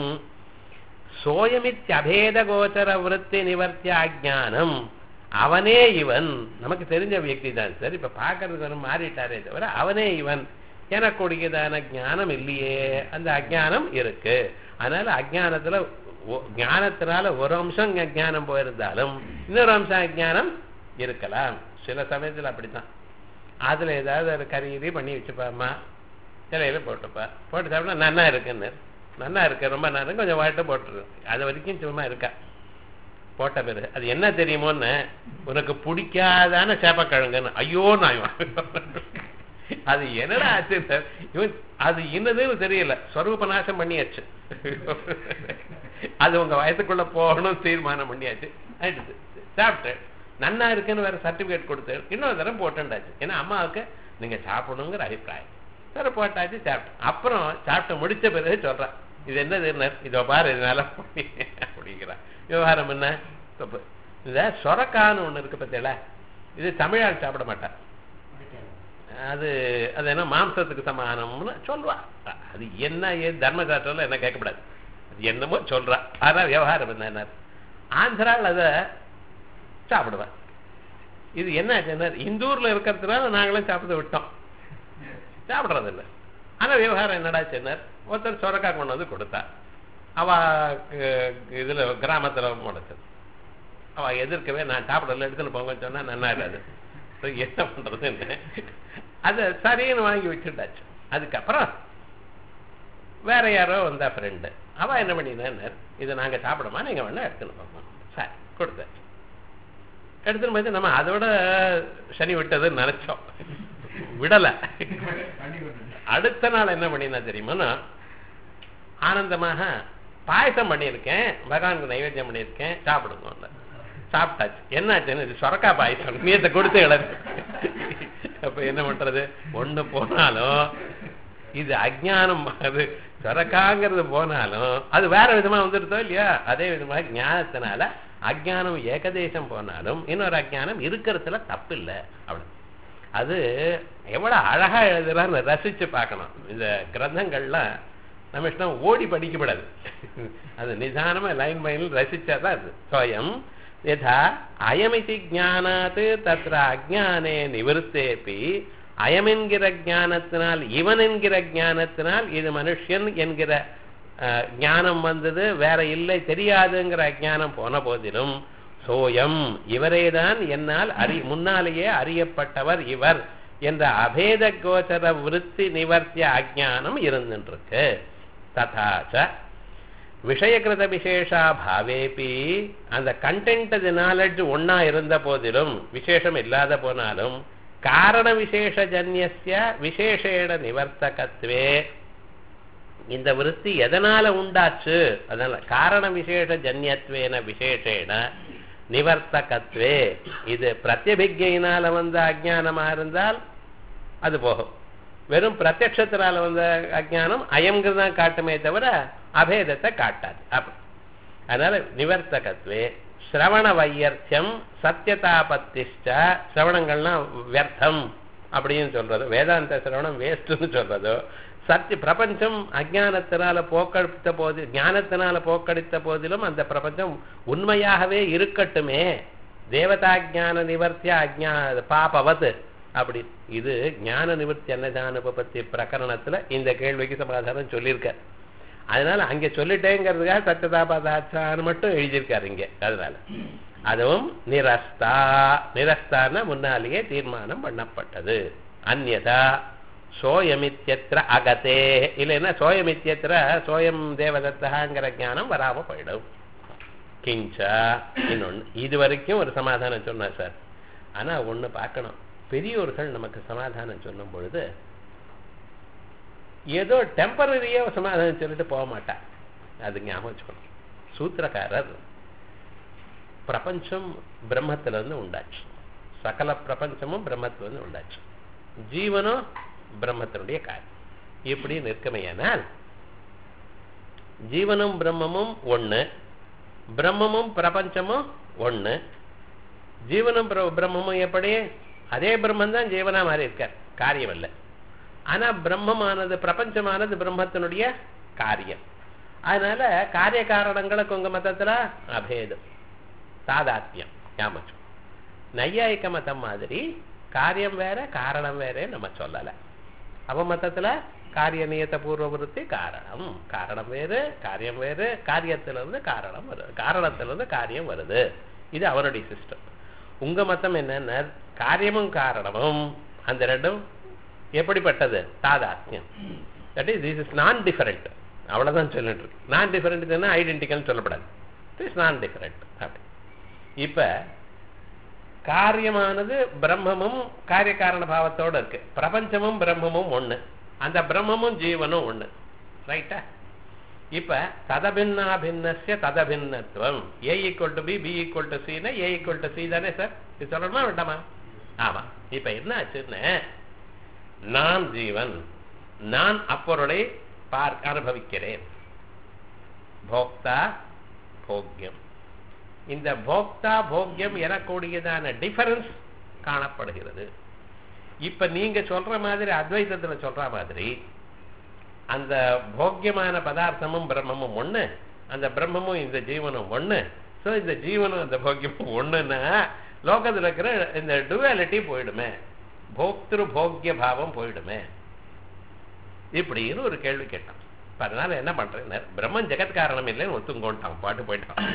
சோயமித் அபேத கோச்சர விருத்தி நிவர்த்தி அஜ்ஞானம், அவனே இவன் நமக்கு தெரிஞ்ச வியக்தி தான் சார், இப்ப பாக்குறதுக்கு மாறிட்டாரே தவிர அவனே இவன் எனக்கூடியதான ஞானம் இல்லையே, அந்த அஜ்ஞானம் இருக்கு. அதனால அஜ்ஞானத்துல ஞானத்தினால ஒரு அம்சம் ஞானம் போயிருந்தாலும் இன்னொரு அம்சம் அஜ்ஞானம் இருக்கலாம். சில சமயத்துல அப்படித்தான். அதுல ஏதாவது ஒரு கறி பண்ணி வச்சுப்பாம்மா, இலையில போட்டுப்பா, போட்டு சாப்பிட்டா நன்னா இருக்குன்னு, நன்னா இருக்கு ரொம்ப நல்லா கொஞ்சம் வாட்டு போட்டுரு, அது வரைக்கும் சும்மா இருக்கா. போட்ட பிறகு அது என்ன தெரியுமோன்னு, உனக்கு பிடிக்காதான சேப்பக்கிழங்குன்னு, ஐயோ நான் அது என்னடா ஆச்சு இவன், அது இன்னதுன்னு தெரியல, ஸ்வரூப நாசம் பண்ணியாச்சு. அது உங்க வயசுக்குள்ள போகணும் தீர்மானம் பண்ணியாச்சு. சாப்பிட்டு நன்னா இருக்குன்னு வேற சர்டிபிகேட் கொடுத்து இன்னொரு தரம் போட்டுண்டாச்சு. ஏன்னா அம்மாவுக்கு நீங்க சாப்பிடணுங்கிற அபிப்பிராயம். வேற போட்டாச்சு, சாப்பிட்டு அப்புறம் சாப்பிட்டு முடிச்ச பிறகு சொல்றேன், இது என்னது, இதோ பாரு இதனால அப்படிங்கிறா. விவகாரம் என்ன, இந்த சொரக்கான்னு ஒண்ணு இருக்கு பத்தியில, இது தமிழால் சாப்பிட மாட்டார். அது அது என்ன மாம்சத்துக்கு சமானம்னு சொல்றா. அது என்ன ஏன் தர்மசாஸ்திரம்ல என்ன கேட்கக்கூடாது, அது என்னமோ சொல்றா. ஆனா விவகாரம் என்ன, ஆந்திராவில் அதை சாப்பிடுவேன். இது என்ன இந்தூர்ல இருக்கிறதுனால நாங்களும் சாப்பிட்டு விட்டோம், சாப்பிடுறது இல்லை. ஆனா விவகாரம் என்னடா சொன்னார், ஒருத்தர் சொரக்காய் கொண்டு வந்து கொடுத்தா, அவ இதுல கிராமத்துல முடைச்சது, அவ எதிர்க்கவே நான் சாப்பிடல எடுத்துன்னு போங்கன்னு சொன்னா நன்னா இல்லாது, என்ன பண்றதுன்னு அது சரின்னு வாங்கி வச்சுட்டாச்சு. அதுக்கப்புறம் வேற யாரோ வந்தா ஃப்ரெண்டு, அவ என்ன பண்ணினா, இதை நாங்க சாப்பிடுமா, நீங்க வேணா எடுத்துன்னு போங்க, சரி கொடுத்தாச்சு. எடுத்துன்னு போய் நம்ம அதோட சனி விட்டதுன்னு நினைச்சோம், விடல. அடுத்த நாள் என்ன பண்ணினா தெரியுமா, ஆனந்தமாக பாயசம் பண்ணியிருக்கேன், பகவானுக்கு நைவேத்தியம் பண்ணியிருக்கேன், சாப்பிடுங்க. சாப்பிட்டாச்சு. என்னாச்சுன்னு, இது சொரக்கா பாயசம் நீத்தை கொடுத்து இழது. அப்ப என்ன பண்றது, ஒண்ணு போனாலும் இது அஜ்ஞானம், அது சொரக்காங்கிறது போனாலும் அது வேற விதமா வந்துருதோ இல்லையா, அதே விதமா ஞானத்தினால அஜ்ஞானம் ஏகதேசம் போனாலும் இன்னொரு அஜ்ஞானம் இருக்கிறதுல தப்பு இல்லை. அப்படி அது எவ்வளவு அழகா எழுதுறான்னு ரசிச்சு பார்க்கணும். இந்த கிரந்தங்கள்லாம் நம்ம இஷ்டம் ஓடி படிக்கப்படாது, அது நிதானமா லைன் பைனில் ரசிச்சாதான் அது. சோயம் யதா அயமிதி ஜானாத் தத்ர அஜ்ஞானே நிவர்த்தேபி, அயம் என்கிற ஞானத்தினால், இவன் என்கிற ஞானத்தினால் இது மனுஷன் என்கிற ஞானம் வந்தது, வேற இல்லை தெரியாதுங்கிற அஜ்ஞானம் போன போதிலும், சோயம் இவரேதான் என்னால் அறி முன்னாலேயே அறியப்பட்டவர் இவர் என்ற அபேத கோச்சர விருத்தி நிவர்த்திய அஜ்ஞானம் இருந்துருக்கு. ததாச்ச விஷயகிருத விசேஷா பாவேபி, அந்த கண்டென்ட் அது நாலெட்ஜ் ஒன்னா இருந்த போதிலும், விசேஷம் இல்லாத போனாலும், காரண விசேஷ ஜன்யஸ்ய விசேஷேட நிவர்த்தகத்வே, இந்த விருத்தி எதனால உண்டாச்சு, அதனால காரண விசேஷ ஜன்யத்வேன விசேஷேன நிவர்த்தகத்வே. இது பிரத்யபிக்கையினால வந்த அஜ்ஞானமா இருந்தால் அது போகும். வெறும் பிரத்யக்ஷத்தினால வந்த அஜ்ஞானம் அயம்ங்கிறது தான் காட்டுமே தவிர அபேதத்தை காட்டாது. அப்படி அதனால நிவர்த்தகத்வே சிரவண வையர்த்தியம் சத்தியதாபத்திஷ்ட. சிரவணங்கள்லாம் வியர்த்தம் அப்படின்னு சொல்றது, வேதாந்த சிரவணம் வேஸ்ட்னு சொல்றதோ, சத்திய பிரபஞ்சம் அஜானத்தினால போக்கடித்த போது ஞானத்தினால போக்கடித்த போதிலும் அந்த பிரபஞ்சம் உண்மையாகவே இருக்கட்டுமே. தேவதாஜான நிவர்த்திய அஜ்ஞா பாபவத் அப்படி. இது ஞான நிவர்த்தி அன்னதானுபத்தி பிரகரணத்துல இந்த கேள்விக்கு சமாதானம் சொல்லியிருக்க. அதனால அங்க சொல்லிட்டேங்கிறதுக்காக சத்தியதாபதாச்சான்னு மட்டும் எழுதியிருக்காரு இங்க. அதனால அதுவும் நிரஸ்தா. நிரஸ்தான முன்னாலேயே தீர்மானம் பண்ணப்பட்டது. அந்யதா சோயமித்யத்ர அகதே. இல்லைன்னா சோயமித்யத்ர சோயம் தேவதத்தகாங்கிற ஞானம் வராம போயிடும். கிஞ்சா இன்னொன்னு இது வரைக்கும் ஒரு சமாதானம் சொன்னார் சார். ஆனா ஒண்ணு பார்க்கணும், பெரியோர்கள் நமக்கு சமாதானம் சொல்லும் பொழுது ஏதோ டெம்பரரியா சமாதானம் சொல்லிட்டு போக மாட்டா. அது ஞாபகம் வச்சுக்கணும். சூத்திரக்காரர் பிரபஞ்சம் பிரம்மத்துல இருந்து உண்டாச்சு, சகல பிரபஞ்சமும் பிரம்மத்துல இருந்து உண்டாச்சு, ஜீவனும் பிரம்மத்தினுடைய காரியம் இப்படி நிற்கமையானால் ஜீவனும் பிரம்மமும் ஒண்ணு, பிரம்மமும் பிரபஞ்சமும் ஒண்ணு. ஜீவனும் பிரம்மமும் எப்படி? அதே பிரம்மன் தான் ஜீவனா மாறி இருக்கார், காரியம் இல்லை. ஆனா பிரம்மமானது பிரபஞ்சமானது பிரம்மத்தினுடைய காரியம். அதனால காரிய காரணங்களுக்கு உங்க மதத்துல அபேதம் தாதாத்மியம் ஞாபகம். நையாயிக்க மதம் மாதிரி காரியம் வேற காரணம் வேற நம்ம சொல்லல. அவ மதத்துல காரிய நியத்த பூர்வவருத்தி காரணம், காரணம் வேறு காரியம் வேறு, காரியத்திலிருந்து காரணம் வருது, காரணத்திலிருந்து காரியம் வருது. இது அவனுடைய சிஸ்டம். உங்க மதம் என்னன்னா காரியமும் காரணமும் அந்த ரெண்டும் எப்படிப்பட்டது? தாதாத்மியம். That is this is non different. அவ்வளவுதான் சொல்லிட்டு இருக்கு. நான் டிஃபரெண்ட் ஐடென்டிக்கல் சொல்லப்படாது. It's non different. அப்படி இப்ப காரியமானது பிரம்மமும் காரிய காரண பாவத்தோட இருக்கு, பிரபஞ்சமும் பிரம்மமும் ஒண்ணு, அந்த பிரம்மமும் ஜீவனும் ஒண்ணு. ரைட்டா? இப்ப ததபின்னாபின்னஸ்ய ததபின்னத்துவம் A equal to B B equal to சின்னா ஏ ஈக்குவல் டு சி தானே சார்? இது சொல்லணுமா வேண்டாமா? ஆமா. இப்ப என்ன ஆச்சுன்னு, நான் ஜீவன், நான் அப்பொருளை பார்க்க அனுபவிக்கிறேன். போக்தா போக்யம். இந்த போக்தா போக்யம் எனக்கூடியதான டிஃபரன்ஸ் காணப்படுகிறது. இப்ப நீங்க சொல்ற மாதிரி அத்வைதத்துல சொல்ற மாதிரி அந்த போக்கியமான பதார்த்தமும் பிரம்மமும் ஒண்ணு, அந்த பிரம்மமும் இந்த ஜீவனும் ஒண்ணு. சோ இந்த ஜீவனும் அந்த போக்கியமும் ஒண்ணுன்னா லோகத்துல இருக்கிற இந்த டுவாலிட்டி போயிடுமே, போக்திரு போக்கிய பாவம் போயிடுமே. இப்படின்னு ஒரு கேள்வி கேட்டான். அதனால என்ன பண்றேன், பிரம்மன் ஜெகத் காரணம் இல்லைன்னு ஒத்துங்கோன்ட்டான், பாட்டு போயிட்டான்.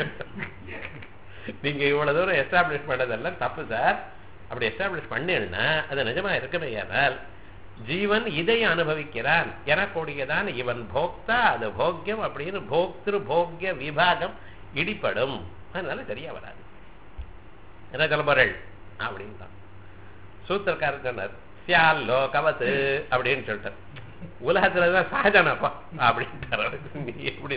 நீங்க இவ்வளவு தூரம் எஸ்டாப்ளிஷ் பண்ணதெல்லாம் தப்பு சார். அப்படி எஸ்டாப்ளிஷ் பண்ணேன்னா அது நிஜமா இருக்கவே. ஆனால் ஜீவன் இதை அனுபவிக்கிறான் எனக்கூடியதான் இவன் போக்தா, அது போக்கியம் அப்படின்னு போக்திரு போக்கிய விபாகம் இடிப்படும். அதனால சரியா வராது. என்ன சொல்ல போறேள் அப்படின்னு தான் சூத்திரக்காரர் சொன்னார். சியால் லோகவத்து அப்படின்னு சொல்லிட்டார். உலகத்துலதான் சகஜனப்பா அப்படின்ட்டார். நீ எப்படி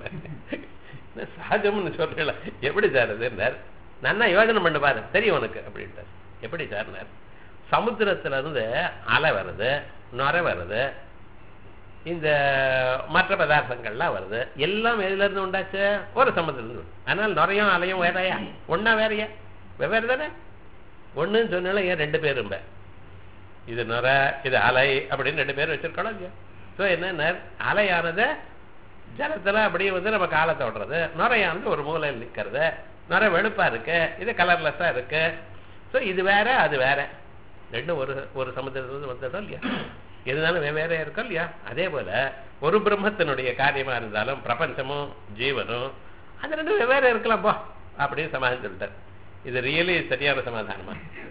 இது சகஜம்னு சொல்றல எப்படி சார் அது? நன்னா யோஜனை பண்ண பாரு தெரியும் உனக்கு அப்படின்ட்டார். எப்படி சார்? சமுத்திரத்துல இருந்து அலை வருது, நுரை வருது, இந்த மற்ற பதார்த்தங்கள்லாம் வருது. எல்லாம் எதுல இருந்து உண்டாச்சு? ஒரு சமுத்திரம். அதனால நுரையும் அலையும் வேறையா? ஒன்னா வேறையா? வெவ்வேறு தானே. ஒண்ணுன்னு சொன்னாலும் ஏன் ரெண்டு பேரும், இது நுரை இது அலை அப்படின்னு ரெண்டு பேரும் வச்சிருக்கணும் இல்லையா? ஸோ என்ன, அலையானது ஜலத்துல அப்படியே வந்து நம்ம காலத்தை விடுறது, நுரையானது ஒரு மூலையில் நிற்கிறது. நுரை வெளுப்பா இருக்கு, இது கலர்லெஸ்ஸா இருக்கு. ஸோ இது வேற அது வேற, ரெண்டும் ஒரு ஒரு சமுத்திரத்துல வந்துடும் இல்லையா? இருந்தாலும் வெவ்வேற இருக்கும் இல்லையா? அதே போல ஒரு பிரம்மத்தினுடைய காரியமா இருந்தாலும் பிரபஞ்சமும் ஜீவனும் அது ரெண்டும் வெவ்வேற இருக்கலாம் போ அப்படின்னு சமாதானம் சொல்லிட்டார். இது ரியலி சரியான சமாதானமா?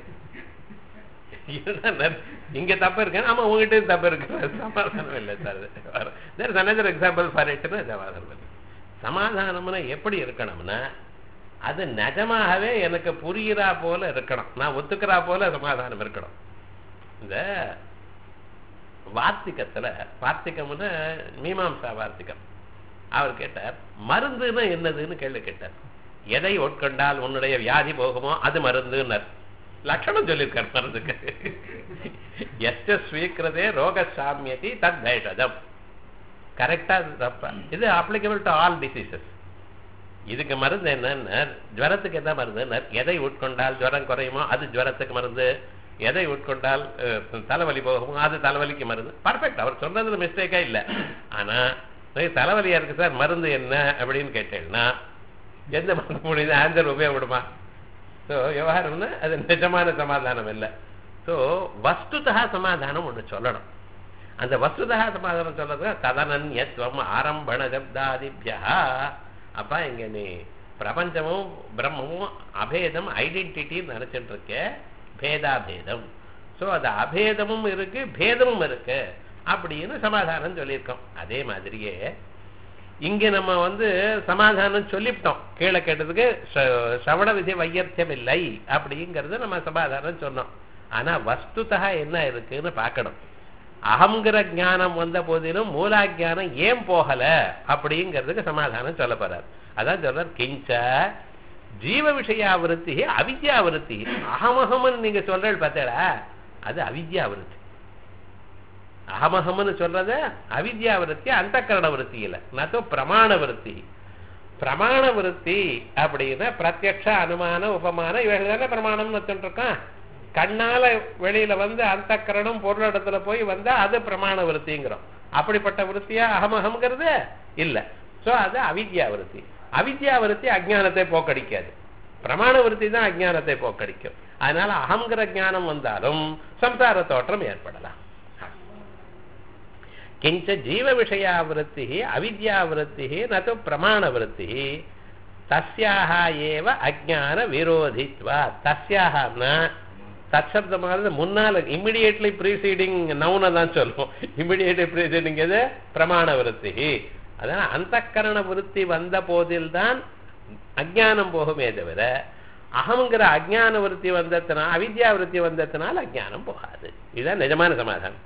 இங்க தப்பு இருக்கு, ஆமா உங்ககிட்ட தப்பு இருக்கு, சமாதானம் இல்லை சார். அனதர் எக்ஸாம்பிள் ஃபார் இட்னா சமாதானம். சமாதானம்னா எப்படி இருக்கணும்னா அது நிஜமாகவே எனக்கு புரிகிறா போல இருக்கணும், நான் ஒத்துக்கிறா போல சமாதானம் இருக்கணும். இந்த வார்த்திகத்துல, வார்த்திகம்னு மீமாம்சா வார்த்திகம், அவர் கேட்டார் மருந்துன்னா என்னதுன்னு கேள்வி கேட்டார். எதை உட்கொண்டால் உன்னுடைய வியாதி போகுமோ அது மருந்துன்னர். லட்சணம் சொல்லியிருக்கார் மருந்துக்கு. எச்ச ஸ்வீக்கிரதே ரோக சாமியதி தத் பேஷதம். கரெக்டா இது அப்ளிகபிள் டு ஆல் டிசீசஸ். இதுக்கு மருந்து என்னன்னு, ஜுவரத்துக்கு என்ன மருந்து, எதை உட்கொண்டால் ஜுவரம் குறையுமோ அது ஜுவரத்துக்கு மருந்து, எதை உட்கொண்டால் தலைவலி போகுமோ அது தலைவலிக்கு மருந்து. பர்ஃபெக்ட், அவர் சொன்னதுல மிஸ்டேக்கா இல்லை. ஆனா தலைவலியா இருக்கு சார் மருந்து என்ன அப்படின்னு கேட்டேன்னா எந்த மருந்து முடியுது ஆன்சர் உபயோகப்படுமா? ஸோ விவகாரம்னா அது நிஜமான சமாதானம் இல்லை. ஸோ வஸ்துதா சமாதானம் ஒன்று சொல்லணும். அந்த வஸ்துதா சமாதானம் சொல்றது ததனன்யத்வம் ஆரம்பண சப்தாதிபியா. அப்பா இங்க நீ பிரபஞ்சமும் பிரம்மமும் அபேதம் ஐடென்டிட்டின்னு நினைச்சிட்டு இருக்க, பேதாபேதம். ஸோ அது அபேதமும் இருக்கு பேதமும் இருக்கு அப்படின்னு சமாதானம் சொல்லியிருக்கோம். அதே மாதிரியே இங்க நம்ம வந்து சமாதானம் சொல்லிவிட்டோம். கீழே கேட்டதுக்கு சவண விதி வையர்த்தியம் இல்லை அப்படிங்கிறது நம்ம சமாதானம் சொன்னோம். ஆனா வஸ்துதா என்ன இருக்குன்னு பார்க்கணும். அகங்கிற ஞானம் வந்த போதிலும் மூலாஜானம் ஏன் போகல அப்படிங்கிறதுக்கு சமாதானம் சொல்ல போறார். அதான் சொல்றார் கிஞ்ச ஜீவ விஷயாவிருத்தி அவித்யாவிருத்தி. அகமகம்னு நீங்க சொல்றது பார்த்தா அது அவித்யாவிருத்தி. அகமகம்னு சொல்றது அவித்யாவிருத்தி, அந்த கரண விருத்தி இல்லை, நோ பிரமாண விருத்தி. பிரமாண விருத்தி அப்படின்னா பிரத்யக்ஷ அனுமான உபமான இவைகள் தானே பிரமாணம்னு வச்சுருக்கோம். கண்ணால வெளியில வந்து அந்த கரணம் பொருளிடத்துல போய் வந்தா அது பிரமாண விருத்திங்கிறோம். அப்படிப்பட்ட விருத்தியா அகமகம்ங்கிறது இல்லை. சோ அது அவித்யா விருத்தி. அவித்யா விருத்தி அஜ்ஞானத்தை போக்கடிக்காது, பிரமாண விருத்தி தான் அஜ்ஞானத்தை போக்கடிக்கும். அதனால அகங்கிற ஞானம் வந்தாலும் சம்சார தோற்றம் ஏற்படலாம். கிஞ்ச ஜீவ விஷயாவிருத்தி அவித்யாவிருத்தி நது பிரமாண விருத்தி. தஸ்யாக ஏவ அஜ்ஞான விரோதித்வா. தஸ்யாகனா தற்சப்தமானது முன்னால இமிடியேட்லி ப்ரீசீடிங் நவுனை தான் சொல்லுவோம். இமிடியேட்லி ப்ரீசீடிங் எது பிரமாண விருத்தி. அதனால அந்த கரண விருத்தி வந்த போதில்தான் அஜ்ஞானம் போகுமே தவிர அகங்கிற அஜ்ஞான விருத்தி வந்ததுனால அவித்யா விருத்தி வந்ததுனால அஜ்ஞானம் போகாது. இதுதான் நிஜமான சமாதானம்.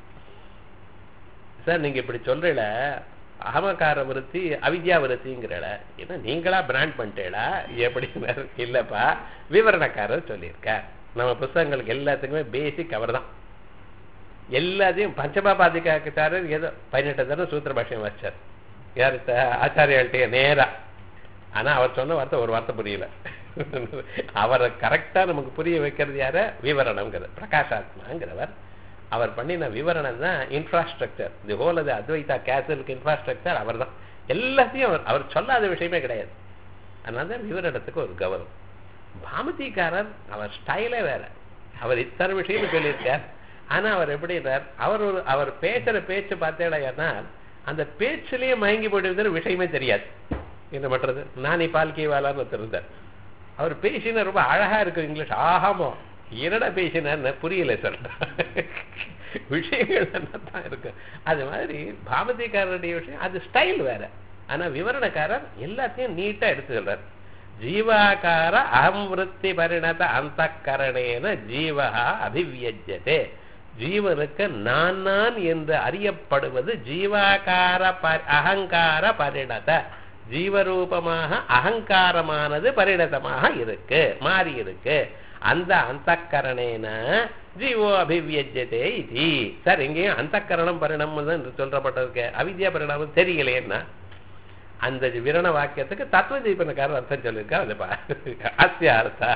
சார் நீங்க இப்படி சொல்றீல அகமகார விருத்தி அவித்யா விருத்திங்கிறல, ஏன்னா நீங்களா பிராண்ட் பண்ணிட்டேடா எப்படி? இல்லப்பா, விவரணக்காரர் சொல்லியிருக்கார். நம்ம புத்தகங்களுக்கு எல்லாத்துக்குமே பேசிக் அவர் தான். எல்லாத்தையும் பஞ்சபாபாதிக்காச்சாரர் ஏதோ பதினெட்டு தரம் சூத்திர பாஷ்யம் வச்சார் யார் ஆச்சாரியாள்கிட்ட நேரா. ஆனா அவர் சொன்ன வார்த்தை ஒரு வார்த்தை புரியல. அவரை கரெக்டா நமக்கு புரிய வைக்கிறது யார? விவரணம்ங்கிறது பிரகாஷாத்மாங்கிறவர். அவர் பண்ணின விவரணம் தான் இன்ஃப்ராஸ்ட்ரக்சர். தி ஹோல் அது அத்வைதா கேசலுக்கு இன்ஃப்ராஸ்ட்ரக்சர் அவர் தான். எல்லாத்தையும் அவர் அவர் சொல்லாத விஷயமே கிடையாது. அதனால தான் விவரணத்துக்கு ஒரு கௌரவம். பாமதிக்காரர் அவர் ஸ்டைலே வேற. அவர் இத்தனை விஷயம் சொல்லியிருக்கார். ஆனா அவர் எப்படின்னார், அவர் ஒரு அவர் பேசுற பேச்சு பார்த்தேன்னா அந்த பேச்சிலேயே மயங்கி போயிட்டு விஷயமே தெரியாது. என்ன பண்றது? நானி பால்கி வாலான்னு ஒருத்தர், அவர் பேசினா ரொம்ப அழகா இருக்கு இங்கிலீஷ். ஆகாமோ என்னடா பேசினான்னு புரியல சொல்ற விஷயங்கள் என்னத்தான் இருக்கு. அது மாதிரி பாமதிக்காரருடைய விஷயம் அது ஸ்டைல் வேற. ஆனா விவரணக்காரர் எல்லாத்தையும் நீட்டா எடுத்து சொல்றார். ஜீவாகார அகம் விருத்தி பரிணத அந்த கரணேன ஜீவகா அபிவியஜ்யதே. ஜீவனுக்கு நான் நான் என்று அறியப்படுவது ஜீவாகார அகங்கார பரிணத. ஜீவரூபமாக அகங்காரமானது பரிணதமாக இருக்கு, மாறி இருக்கு. அந்த அந்த கரணேன ஜீவோ அபிவியஜ்யதே இது. சார் இங்கேயும் அந்த கரணம் பரிணாமம் என்று சொல்றப்பட்டிருக்க, அவித்யா பரிணாமம் தெரியலையேன்னா அந்த விரண வாக்கியத்துக்கு தத்துவ தீபனக்காரர் அர்த்தம் சொல்லியிருக்கா. அது அஸ்ய அர்த்தா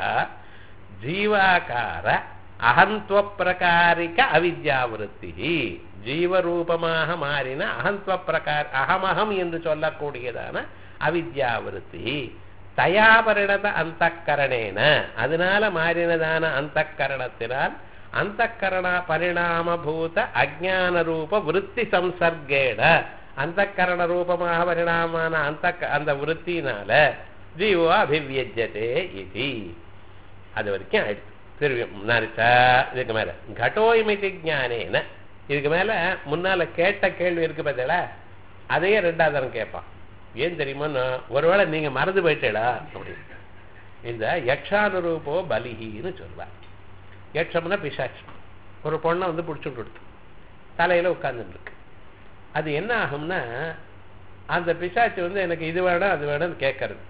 ஜீவாகார அகந்த்வ பிரகாரிக அவித்யாவிருத்தி. ஜீவரூபமாக மாறின அகந்த்வ பிரகார அகமகம் என்று சொல்லக்கூடியதான அவித்யாவிருத்தி தயா பரிணத அந்த கரணேன, அதனால மாறினதான அந்த கரணத்தினால் அந்த கரண பரிணாமபூத அஜ்ஞான ரூப விருத்தி சம்சர்கேட, அந்த கரண ரூபமாக பரிணாமான அந்த அந்த விருத்தினால ஜீவோ அபிவியஜ்யதே இது. அது வரைக்கும் ஆயிடுச்சு. திரும்பி முன்னாடிச்சா இதுக்கு மேல கடோய்மிதி ஞானேன. இதுக்கு மேல முன்னால கேட்ட கேள்வி இருக்கு பார்த்தீங்களா, அதையே ரெண்டாவது தரம் கேட்பான். ஏன் தெரியுமா? ஒருவேளை நீங்க மறந்து போயிட்டேடா அப்படின்னு. இந்த யக்ஷானுரூபோ பலிஹின்னு சொல்லுவார். யக்ஷம்னா பிசாச்சு. ஒரு பொண்ணை வந்து பிடிச்சுட்டு கொடுத்து தலையில உட்கார்ந்துட்டு இருக்கு. அது என்ன ஆகும்னா அந்த பிசாச்சு வந்து எனக்கு இது வேணும் அது வேணும்னு கேட்கறது.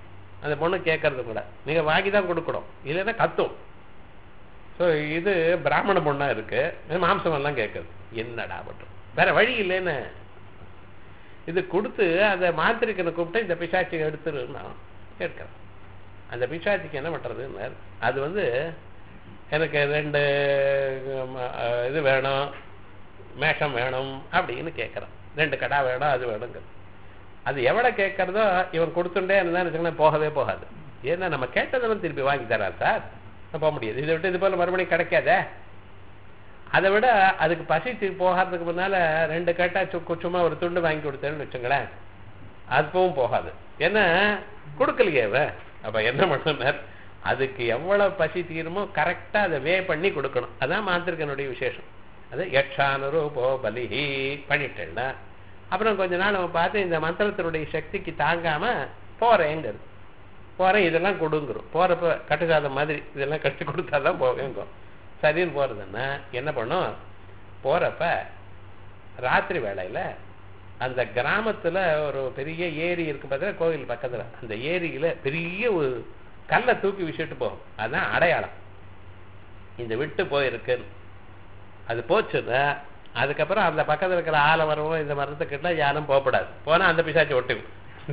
அந்த பொண்ணு கேட்கறது கூட நீங்க வாங்கி தான் கொடுக்கணும், இல்லைன்னா கத்தும். ஸோ இது பிராமண பொண்ணா இருக்கு, மாம்சம் எல்லாம் கேட்கறது, என்னடா பட்டும் வேற வழி இல்லைன்னு இது கொடுத்து அதை மாத்திரிக்கனை கூப்பிட்டு இந்த பிசாச்சியை எடுத்துருன்னா கேட்கறேன். அந்த பிசாச்சிக்கு என்ன பண்றதுன்னு, அது வந்து எனக்கு ரெண்டு இது வேணும், மேஷம் வேணும் அப்படின்னு கேட்கறான், ரெண்டு கடா வேணும் அது வேணுங்கிறது. அது எவ்வளோ கேட்கறதோ இவன் கொடுத்துட்டே இருந்தான்னு வச்சுக்கோங்களேன், போகவே போகாது. ஏன்னா நம்ம கேட்டதெல்லாம் திருப்பி வாங்கி தரான் சார், போக முடியாது. இதை விட்டு இது போல மறுபடியும் கிடைக்காதே. அதை விட அதுக்கு பசி போகிறதுக்கு முன்னால ரெண்டு கேட்டா சும்மா ஒரு துண்டு வாங்கி கொடுத்தேன்னு வச்சுங்களேன், அதுவும் போகாது. ஏன்னா கொடுக்கலையே அவ. அப்ப என்ன பண்ணார், அதுக்கு எவ்வளவு பசி தீருமோ கரெக்டா அதை வே பண்ணி கொடுக்கணும். அதான் மாந்திரிகனுடைய விசேஷம். அது யக்ஷானுரூபோ பலிஹி பண்ணிட்டேன்னா அப்புறம் கொஞ்ச நாள் நம்ம பார்த்து இந்த மந்திரத்தினுடைய சக்திக்கு தாங்காம போறேங்கிறது, போறேன் இதெல்லாம் கொடுங்குறோம். போறப்ப கட்டுக்காத மாதிரி இதெல்லாம் கட்டி கொடுத்தாதான் போவேங்க. சரின்னு போறதுன்னா என்ன பண்ணும், போறப்ப ராத்திரி வேளையில அந்த கிராமத்துல ஒரு பெரிய ஏரி இருக்கு பார்த்தா, கோவில் பக்கத்துல, அந்த ஏரியில பெரிய ஒரு கல்லை தூக்கி விசிட்டு போகும். அதுதான் அடையாளம் இந்த விட்டு போயிருக்குன்னு. அது போச்சுன்னா அதுக்கப்புறம் அந்த பக்கத்துல இருக்கிற ஆலை மரமும் இந்த மரத்துக்கிட்ட யாரும் போகப்படாது. போனா அந்த பிசாச்சி ஒட்டிக்கும்.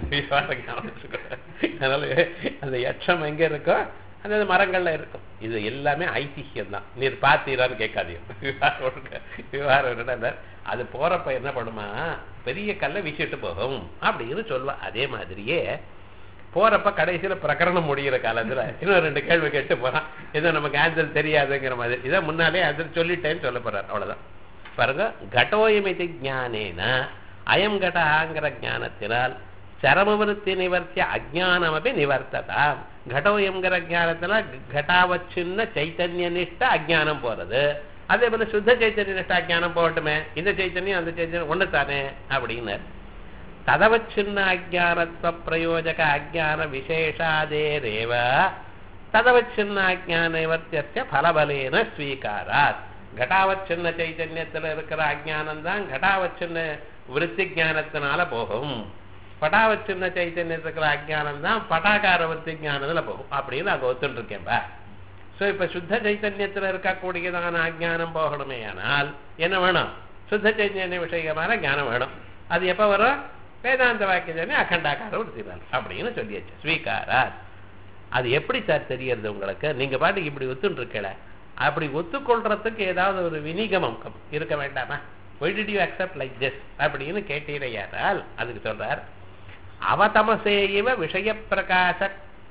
அதனால அந்த யட்சம் எங்க இருக்கோ அந்த மரங்கள்ல இருக்கும். இது எல்லாமே ஐதிஹ்யம் தான். நீர் பார்த்தீரான்னு கேட்காதீங்க. விவகாரம் என்னன்னா, அது போறப்ப என்ன பண்ணுமா, பெரிய கல்லை வீசிட்டு போகும் அப்படின்னு சொல்லுவா. அதே மாதிரியே போறப்ப கடைசியில பிரகரணம் முடிகிற காலத்துல இன்னும் ரெண்டு கேள்வி கேட்டு போறான், ஏதோ நமக்கு ஆன்சர் தெரியாதுங்கிற மாதிரி. இதை முன்னாலே ஆன்சர் சொல்லிட்டேன்னு சொல்ல போறார், அவ்வளவுதான். பாருங்க, கடோயமிதி ஞானேன அயம் கடாங்கிற ஞானத்தினால் சரமவிருத்தி நிவர்த்திய அஜானமபி நிவர்த்ததாம். கடோயம்ங்கிற ஞானத்துல கட்டாவச்சின்ன சைத்தன்ய நிஷ்ட அஜானம் போறது. அதே போல சுத்த சைத்தன்ய நிஷ்ட அஜானம் போகட்டுமே, இந்த சைத்தன்யம் அந்த சைத்தன்யம் ஒண்ணு தானே அப்படின்னு. ததவச்சின்ன அஜானத்வ பிரயோஜக அஜான விசேஷாதேரேவ ததவச்சின்ன அஜான நிவர்த்திய பலபலேன ஸ்வீகாராத். கட்டாவச்சின்ன சைத்தன்யத்துல இருக்கிற அஜானம் தான் கட்டாவச்சின்ன விருத்தி ஞானத்தினால போகும். பட்டாவச்சின்ன சைத்தன்யத்துல இருக்கிற அஜானம் தான் பட்டாகார விருத்தி ஞானத்துல போகும் அப்படின்னு அங்க ஒத்துட்டு இருக்கேன்பா. சோ இப்ப சுத்த சைத்தன்யத்துல இருக்கக்கூடியதான அஜானம் போகணுமே ஆனால் என்ன வேணும், சுத்த சைத்தன்ய விஷயமான ஞானம் வேணும். அது எப்ப வரும், வேதாந்த வாக்கியம் அகண்டாகார விருத்தி அப்படின்னு சொல்லியாச்சு, ஸ்வீகாரா. அது எப்படி சார் தெரியறது உங்களுக்கு, நீங்க பாட்டுக்கு இப்படி ஒத்துட்டு இருக்கல, அப்படி ஒத்துக்கொள்றதுக்கு ஏதாவது ஒரு வினிகமம் இருக்க வேண்டாமா? Why did you accept like this அப்படின்னு கேட்டீரையானால் அதுக்கு சொல்றார், அவதமசேயிவ விஷய பிரகாச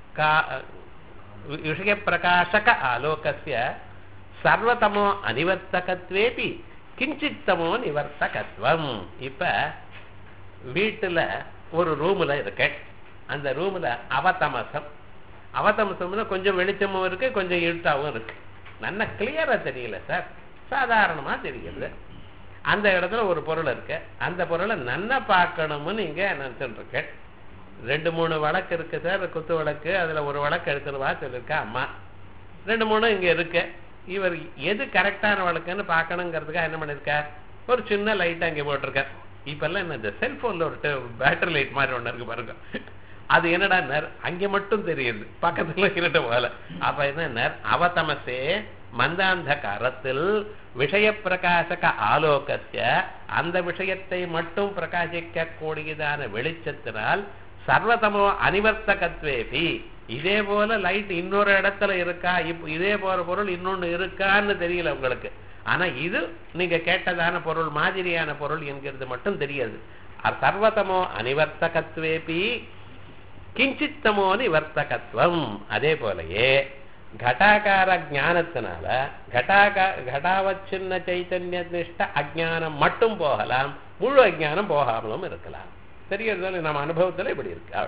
விஷய பிரகாசக ஆலோகஸ்ய சர்வதமோ அனிவர்த்தகத்வேபி கிஞ்சித்தமோ நிவர்த்தகத்வம். இப்ப வீட்டுல ஒரு ரூம்ல இருக்க, அந்த ரூம்ல அவதமசம், அவதமசம்னா கொஞ்சம் வெளிச்சமும் இருக்கு கொஞ்சம் இருட்டாவும் இருக்கு. நல்லா கிளியரா தெரியல சார், சாதாரணமா தெரியுது. அந்த இடத்துல ஒரு பொருள் இருக்கு, அந்த பொருளை நல்லா பார்க்கணும்னு நீங்க நினைச்சுட்டு இருக்க. ரெண்டு மூணு வழக்கு இருக்கு சார், குத்து வழக்கு, அதுல ஒரு வழக்கு எடுத்துருவா சொல்லிருக்க அம்மா, ரெண்டு மூணு இங்க இருக்கு. இவர் எது கரெக்டான வழக்குன்னு பார்க்கணுங்கிறதுக்காக என்ன பண்ணிருக்க, ஒரு சின்ன லைட் அங்கே போட்டிருக்க. இப்ப எல்லாம் என்ன, இந்த செல்போன்ல ஒரு பேட்டரி லைட் மாதிரி ஒண்ணு இருக்கு பாருங்க, அது என்னடா அங்க மட்டும் தெரியுது, பக்கத்துல இருட்ட போல. அப்ப என்ன, அவதமசே மந்தாந்த காலத்தில் விஷய பிரகாசக ஆலோகத்திய, அந்த விஷயத்தை மட்டும் பிரகாசிக்க கூடியதான வெளிச்சத்தினால் சர்வதமோ அனிவர்த்தகத்வேபி, இதே போல லைட் இன்னொரு இடத்துல இருக்கா, இப்ப இதே போல பொருள் இன்னொன்னு இருக்கான்னு தெரியல உங்களுக்கு. ஆனா இது நீங்க கேட்டதான பொருள் மாதிரியான பொருள் என்கிறது மட்டும் தெரியாது. சர்வதமோ அனிவர்த்தகத்வேபி கிஞ்சித்தமோ நிவர்த்தகத்வம். அதே போலயே घटाकार ज्ञानத்தினால घटाका घटावச்சின்ன சைத்தன்ய நிஷ்ட அஜ்ஞானம் மட்டும் போகலாம், முழு அஜ்ஞானம் போகாமலும் இருக்கலாம். தெரியுது நம்ம அனுபவத்துல இப்படி இருக்கு.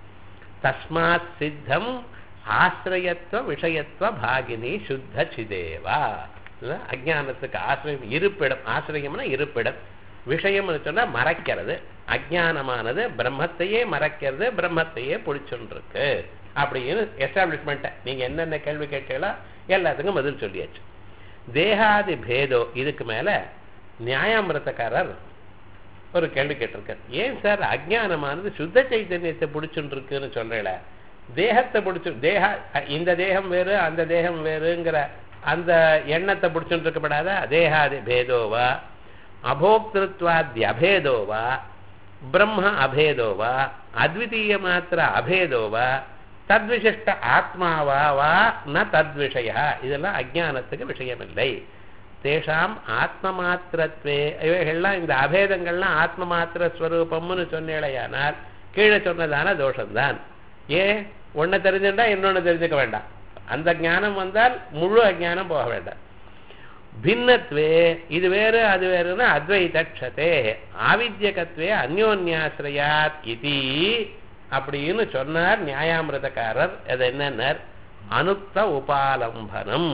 தஸ்மாத் சித்தம் ஆசிரியத்துவ விஷயத்துவ பாகினி சுத்த சிதேவா. அஜ்ஞானத்துக்கு ஆசிரியம் இருப்பிடம், ஆசிரியம்னா இருப்பிடம், விஷயம் சொன்னா மறைக்கிறது. அஜ்ஞானமானது பிரம்மத்தையே மறைக்கிறது, பிரம்மத்தையே பிடிச்சுருக்கு அப்படின்னு எஸ்டாப்ளிஷ்மெண்ட். நீங்க என்னென்ன கேள்வி கேட்டீங்களோ எல்லாத்துக்கும் பதில் சொல்லியாச்சு. தேகாதி பேதோ, இதுக்கு மேல நியாயாமிரதக்காரர் ஒரு கேள்வி கேட்டிருக்கார். ஏன் சார் அஜ்ஞானமானது சுத்த சைத்தன்யத்தை பிடிச்சுட்டு இருக்குன்னு சொல்றீங்கள, தேகத்தை பிடிச்சு தேக இந்த தேகம் வேறு அந்த தேகம் வேறுங்கிற அந்த எண்ணத்தை பிடிச்சுட்டு இருக்கப்படாதா தேகாதி பேதோவா அபோக்திருத்வாதி அபேதோவா பிரம்ம அபேதோவா அத்விதீய மாத்திர அபேதோவா தத்விசிஷ்ட ஆத்மாவா வா ந தத்விஷய இதெல்லாம் அஜானத்துக்கு விஷயமில்லை. தேஷாம் ஆத்ம மாத்திரத்வே இவைகள்லாம் இந்த அபேதங்கள்லாம் ஆத்ம மாத்திர ஸ்வரூபம்னு சொன்னேளையானால் கீழே சொன்னதான தோஷம்தான். ஏன் ஒன்றை தெரிஞ்சுட்டா இன்னொன்று தெரிஞ்சுக்க வேண்டாம். அந்த ஞானம் வந்தால் முழு அஜானம் போக வேண்டாம். பின்னத்வே இது வேறு அது வேறுன்னா அத்வைதட்சதே ஆவித்யகத்வே அந்யோன்யாசிரயாத் இதி அப்படின்னு சொன்னார் நியாயாமிரதக்காரர். அது என்னன்னார் அனுக்த உபாலம்பனம்.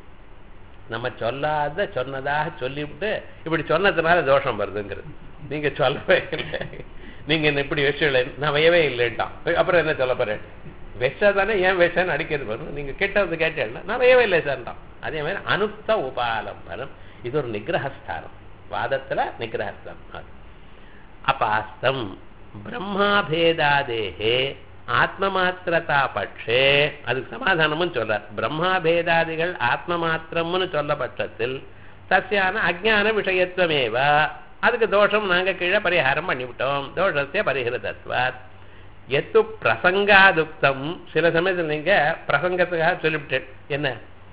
நம்ம சொல்லாத சொன்னதாக சொல்லிவிட்டு இப்படி சொன்னதுனால தோஷம் வருதுங்கிறது. நீங்க சொல்லவே இல்லை, நீங்க என்ன இப்படி விஷயம் நான் வையவே இல்லைன்ட்டான், அப்புறம் என்ன சொல்ல போறேன் விஷா தானே ஏன் விஷன்னு அடிக்கிறது வரும். நீங்க கேட்டது கேட்டேன்னா நான் வையவே இல்லை சார்ட்டான். அதே மாதிரி அனுக்த உபாலம்பனம் இது ஒரு நிகிரகஸ்தானம், வாதத்துல நிகிரகஸ்தானம். அபாஸ்தம் பிரம்மாபேதாதேகே ஆத்ம மாத்திரதா பட்சே அதுக்கு சமாதானமும் சொல்றார். பிரம்மாபேதாதிகள் ஆத்ம மாத்திரம்னு சொல்ல பட்சத்தில் தஸ்யான அஜ்ஞான விஷயத்துவமேவா அதுக்கு தோஷம் நாங்க கீழே பரிகாரம் பண்ணிவிட்டோம். தோஷத்தை பரிஹிருதத்வாத் எத்து பிரசங்காதுக்தம். சில சமயத்தில் நீங்க பிரசங்கத்துக்காக சொல்லிவிட்டேன். என்ன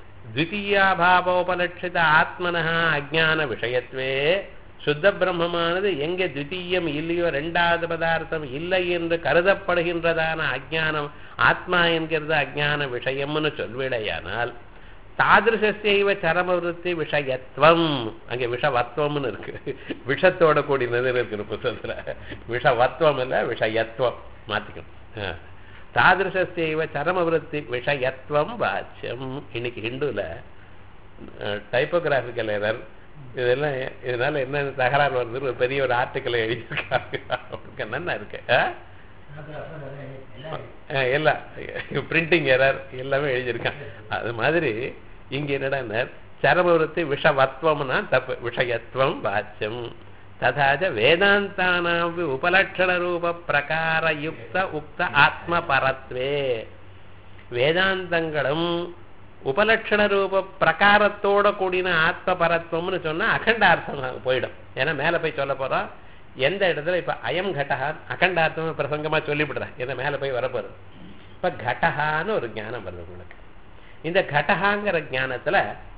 த்விதீயாபாவோபலட்சித ஆத்மனஹா அஜ்ஞான விஷயத்வே சுத்த பிரம்மமானது எங்கே த்விதீயம் இல்லையோ ரெண்டாவது பதார்த்தம் இல்லை என்று கருதப்படுகின்றதான அஜ்ஞானம் ஆத்மா என்கிறது அஜ்ஞான விஷயம்னு சொல்விடையானால் தாதிருஷைவ சரமவிருத்தி விஷயத்துவம் அங்கே விஷவத்வம்னு இருக்கு, விஷத்தோட கூடினது இருக்கு புத்தகத்துல. விஷவத்வம் இல்ல விஷயத்துவம் மாத்திக்கணும். தாதிருஷைவ சரமவிருத்தி விஷயத்துவம் வாச்சியம். இன்னைக்கு ஹிந்துல டைப்போகிராபிக்கல் எரர் இதெல்லாம் இதனால என்ன தகராறு வருது ஒரு பெரிய ஒரு ஆர்டிக்கலை எழுதியிருக்காங்க. என்னென்ன இருக்கு எல்லாம் பிரிண்டிங் எரர் எல்லாமே எழுதியிருக்காங்க. அது மாதிரி இங்க என்னடா சரமவிருத்தி விஷவத்வம்னா தப்பு, விஷயத்துவம் வாச்சியம். ததாச்ச வேதாந்தானாம் உபலட்சண ரூப பிரகார யுக்த உக்த ஆத்ம பரத்வே வேதாந்தங்களும் உபலட்சண ரூப பிரகாரத்தோட கூடின ஆத்ம பரத்வம்னு சொன்னா அகண்டார்த்தம் போயிடும். ஏன்னா மேல போய் சொல்ல போறோம் எந்த இடத்துல இப்ப அயம் கடகா அகண்டார்த்தம் பிரசங்கமா சொல்லிவிடுறேன். ஏன்னா மேல போய் வரப்போறது. இப்ப கடகான்னு ஒரு ஞானம் வருது உங்களுக்கு. இந்த கடகாங்கிற ஞானத்துல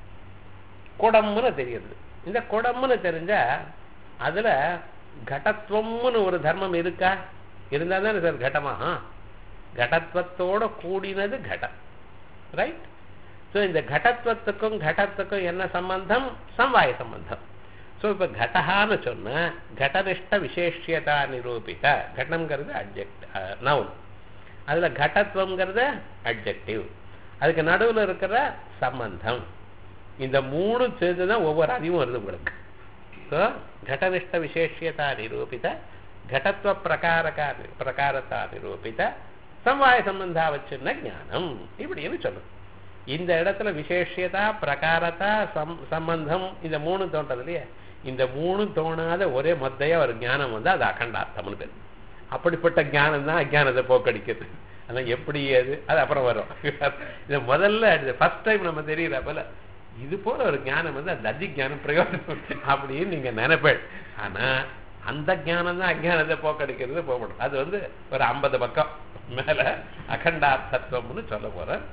குடம்னு தெரியுது. இந்த குடம்னு தெரிஞ்சா அதுல கடத்துவம்னு ஒரு தர்மம் இருக்கா? இருந்தா தானே சார் கடமா கடத்துவத்தோட கூடினது கடம், ரைட்? ஸோ இந்த கடத்துவத்துக்கும் கடத்துக்கும் என்ன சம்பந்தம்? சம்வாய சம்பந்தம். ஸோ இப்போ கடகான்னு சொன்ன கடனிஷ்ட விசேஷியதா நிரூபித. கடம்ங்கிறது அட்ஜெக்ட் நவுன், அதுல கடத்துவம்ங்கிறது அட்ஜெக்டிவ். அதுக்கு நடுவில் இருக்கிற சம்பந்தம். இந்த மூணு சேர்ந்துதான் ஒவ்வொரு அறிவும் வருது உங்களுக்கு. ஸோ கடனிஷ்ட விசேஷியதா நிரூபித கடத்துவ பிரகாரகா பிரகாரத்தா நிரூபித சம்வாய சம்பந்தாவச்சின்ன ஞானம் இப்படின்னு சொல்லுது. இந்த இடத்துல விசேஷியதா பிரகாரத்தா சம் சம்பந்தம் இந்த மூணு தோன்றது இல்லையா? இந்த மூணு தோணாத ஒரே மொத்தையா ஒரு ஞானம் வந்து அது அகண்டார்த்தம்னு பேர். அப்படிப்பட்ட ஞானம் தான் அஜானத்தை போக்கடிக்கிறது. அதான் எப்படி அது அது அப்புறம் வரும். இது முதல்ல ஃபர்ஸ்ட் டைம் நம்ம தெரியல போல இது போல ஒரு ஞானம் வந்து அந்த அதிஜானம் பிரயோஜனம் அப்படின்னு நீங்க நினைப்பேன். ஆனா அந்த ஞானம் தான் அஜானத்தை போக்கடிக்கிறது போகணும். அது வந்து ஒரு ஐம்பது பக்கம் மேல அகண்டார்த்தத்துவம்னு சொல்ல போறேன்.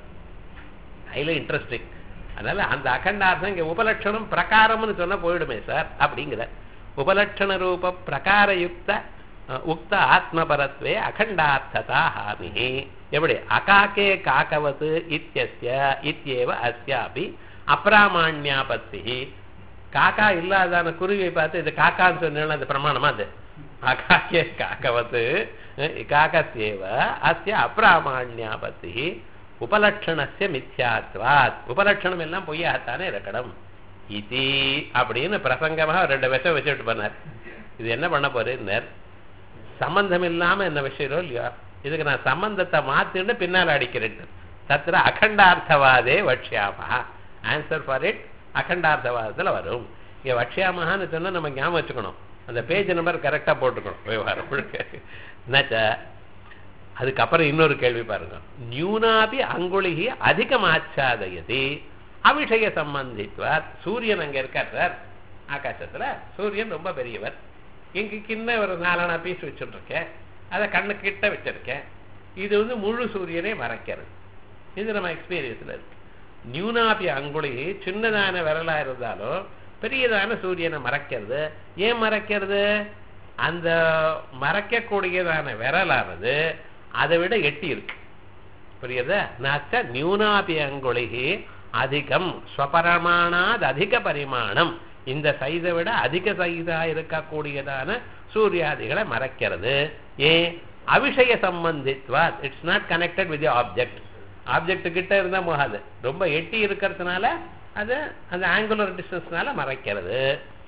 அதுல இன்ட்ரெஸ்டிங். அதனால அந்த அகண்டார்த்தம் இங்க உபலட்சணம் பிரகாரம்னு சொன்னா போயிடுமே சார் அப்படிங்கிற உபலட்சண ரூப பிரகாரயுக்த உக்த ஆத்மபரத்வே அகண்டார்த்ததா ஹாமி. எப்படி அகாக்கே காக்கவத் இத்யஸ்ய இத்யேவ அஸ்யாபி அப்ராமாண்யாபத்தி. காக்கா இல்லாதான குருவியை பார்த்து இது காக்கான்னு சொன்னா அது பிரமாணமா? அது அகாக்கே காக்கவத் காக்கஸ்யேவ அஸ்ய அப்ராமாண்யாபத்தி உபலட்சணஸ்ய மித்யாத்வாத். உபலட்சணம் எல்லாம் பொய்யாகத்தானே இருக்கணும் இது அப்படின்னு பிரசங்கமாக ரெண்டு விஷயம் வச்சுட்டு பண்ணார். இது என்ன பண்ண போறேன்? சம்பந்தம் இல்லாம என்ன விஷயம் இல்லையா? இதுக்கு நான் சம்பந்தத்தை மாத்திட்டு பின்னால் அடிக்கிறேன். தத்திர அகண்டார்த்தவாதே வட்சியாமா. ஆன்சர் ஃபார் இட் அகண்டார்த்தவாதத்துல வரும். இங்க வட்சியாமஹான்னு சொன்னா நம்ம ஞாபகம் வச்சுக்கணும். அந்த பேஜ் நம்பர் கரெக்டா போட்டுக்கணும். விவகாரம் நச்ச அதுக்கப்புறம் இன்னொரு கேள்வி பாருங்க. நியூனாபி அங்குளிகி அதிகமாச்சாதயதி அவிஷய சம்பந்தித்வார். சூரியன் அங்க இருக்கார் சார் ஆகாசத்துல. சூரியன் ரொம்ப பெரியவர். இங்க கிண்ண ஒரு நாலனா பீஸ் வச்சுருக்கேன், அதை கண்ணு கிட்ட வச்சிருக்கேன். இது வந்து முழு சூரியனை மறைக்கிறது. இது நம்ம எக்ஸ்பீரியன்ஸ்ல இருக்கு. நியூனாபி அங்குளி சின்னதான விரலா இருந்தாலும் பெரியதான சூரியனை மறைக்கிறது. ஏன் மறைக்கிறது? அந்த மறைக்கக்கூடியதான விரலானது அதை விட எட்டி இருக்கு. புரியுதா? நாச்ச நியூனாபி அங்குளிகி அதிகம் ஸ்வபரமானாத் அதிக பரிமாணம். இந்த சைஸை விட அதிக சைஸா இருக்கக்கூடியதான சூரியாதிகளை மறைக்கிறது. ஏன்? அவிஷய சம்பந்தித்வா. It's not connected with object. Object கிட்ட இருந்தா போகாது, ரொம்ப எட்டி இருக்கிறதுனால அது அந்த ஆங்குலர் டிஸ்டன்ஸ்னால மறைக்கிறது.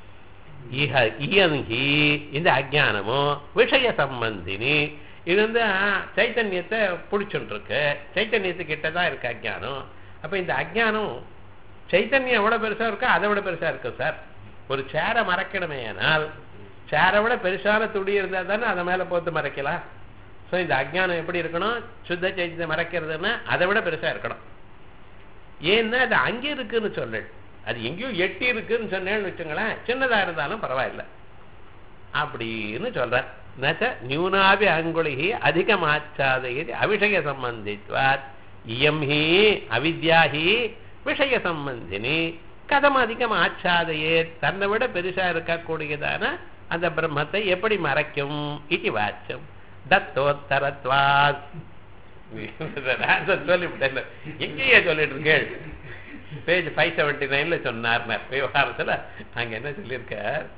இந்த அஜானமும் விஷய சம்பந்தினி. இது வந்து சைத்தன்யத்தை பிடிச்சுட்டு இருக்கு. சைத்தன்யத்து கிட்டதான் இருக்கு அஜானம். அப்ப இந்த அஜானம் சைத்தன்யம் எவ்வளவு பெருசா இருக்கோ அதை விட பெருசா இருக்கு சார். ஒரு சேரை மறைக்கணுமே, ஆனால் சேரை விட பெருசான துடி இருந்தா தானே அதை மேல போட்டு மறைக்கலாம். ஸோ இந்த அஜானம் எப்படி இருக்கணும்? சுத்த சைத்தன்யம் மறைக்கிறதுன்னா அதை விட பெருசா இருக்கணும். ஏன்னா அது அங்கே இருக்குன்னு சொல்லு, அது எங்கேயோ எட்டி இருக்குன்னு சொன்னேன்னு வச்சுங்களேன், சின்னதா இருந்தாலும் பரவாயில்லை அப்படின்னு சொல்ற. நியூனாபி அங்குளிகி அதிகமாச்சாதயதி அவிஷய சம்பந்தித்வாத் இயம் ஹி அவித்யாஹி விஷய சம்பந்தினி கதம் அதிகம் ஆச்சாதையே. தன்னை விட பெருசா இருக்கக்கூடியதான அந்த பிரம்மத்தை எப்படி மறைக்கும்? இது வாச்சம் தத்தோத்தரத்வாத். சொல்லிவிட்டேன், எங்கேயே சொல்லிட்டு இருக்கேள். பேஜ் ஃபைவ் செவன்டி நைன்ல சொன்னார் விவகாரத்துல. அங்க என்ன சொல்லியிருக்க?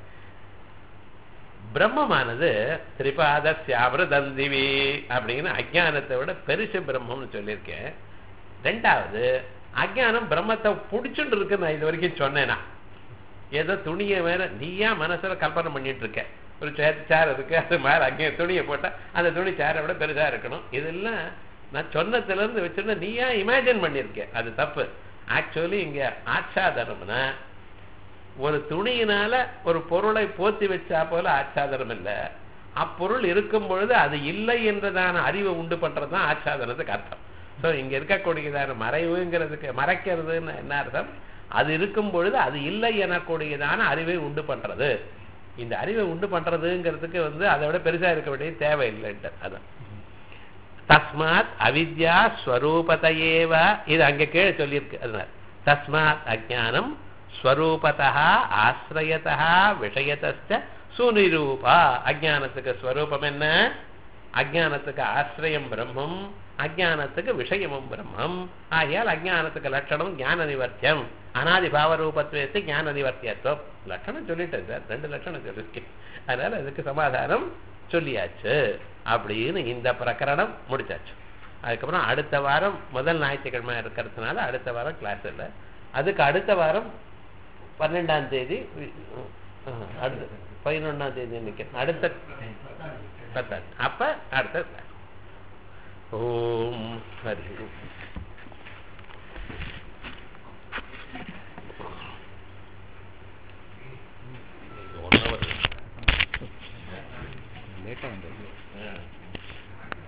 பிரம்மமானது திரிபாதஸ்யாமிருதந்திவி அப்படின்னு அஜானத்தை விட பெருசு பிரம்மம்னு சொல்லியிருக்கேன். ரெண்டாவது, அஜானம் பிரம்மத்தை பிடிச்சுட்டு இருக்கு. நான் இது வரைக்கும் சொன்னேன்னா ஏதோ துணியை வேற நீயா மனசுல கல்பனை பண்ணிட்டு இருக்க. ஒரு சேர் இருக்கு, அது மேல அங்கே துணியை போட்டா அந்த துணி சேரை விட பெருசா இருக்கணும். இதெல்லாம் நான் சொன்னதுல இருந்து வச்சிருந்தா நீயா இமேஜின் பண்ணிருக்கேன். அது தப்பு. ஆக்சுவலி இங்க ஆச்சாதனம்னா ஒரு துணியினால ஒரு பொருளை போத்தி வச்சா போல ஆச்சாதனம் இல்லை. அப்பொருள் இருக்கும் பொழுது அது இல்லை என்றதான அறிவை உண்டு பண்றதுதான் ஆச்சாதனத்துக்கு அர்த்தம். ஸோ இங்க இருக்கக்கூடியதான மறைவுங்கிறதுக்கு மறைக்கிறதுன்னு என்ன அர்த்தம்? அது இருக்கும் பொழுது அது இல்லை எனக்கூடியதான அறிவை உண்டு பண்றது. இந்த அறிவை உண்டு பண்றதுங்கிறதுக்கு வந்து அதை விட பெருசா இருக்க வேண்டிய தேவையில்லைன்ட்டு. அதான் தஸ்மாத் அவித்யா ஸ்வரூபதையேவ. இது அங்க கீழே சொல்லியிருக்கு. அதனால தஸ்மாத் அஜானம் ஸ்வரூபதா ஆசிரயதா விஷயத்த சுனிரூபா. அஜானத்துக்கு ஸ்வரூபம் என்ன? அஜானத்துக்கு ஆசிரியம் பிரம்மம், அஜானத்துக்கு விஷயமும் பிரம்மம். ஆகையால் அஜானத்துக்கு லட்சணம் ஞான நிவர்த்தியம். அனாதி பாவரூபத்துவத்தை ஞான நிவர்த்தியத்துவம். லட்சணம் சொல்லிட்டேன் சார், ரெண்டு லட்சணம் சொல்லியிருக்கேன். அதனால அதுக்கு சமாதானம் சொல்லியாச்சு அப்படின்னு இந்த பிரகரணம் முடிச்சாச்சு. அதுக்கப்புறம் அடுத்த வாரம் முதல் ஞாயிற்றுக்கிழமை இருக்கிறதுனால அடுத்த வாரம் கிளாஸ் இல்லை. அதுக்கு அடுத்த வாரம் பன்னெண்டாம் தேதி அடுத்த பதினொன்னாம் தேதி நிற்கிறேன். அடுத்த பத்தாம் அப்ப அடுத்த கிளாஸ். ஓம் ஹரி.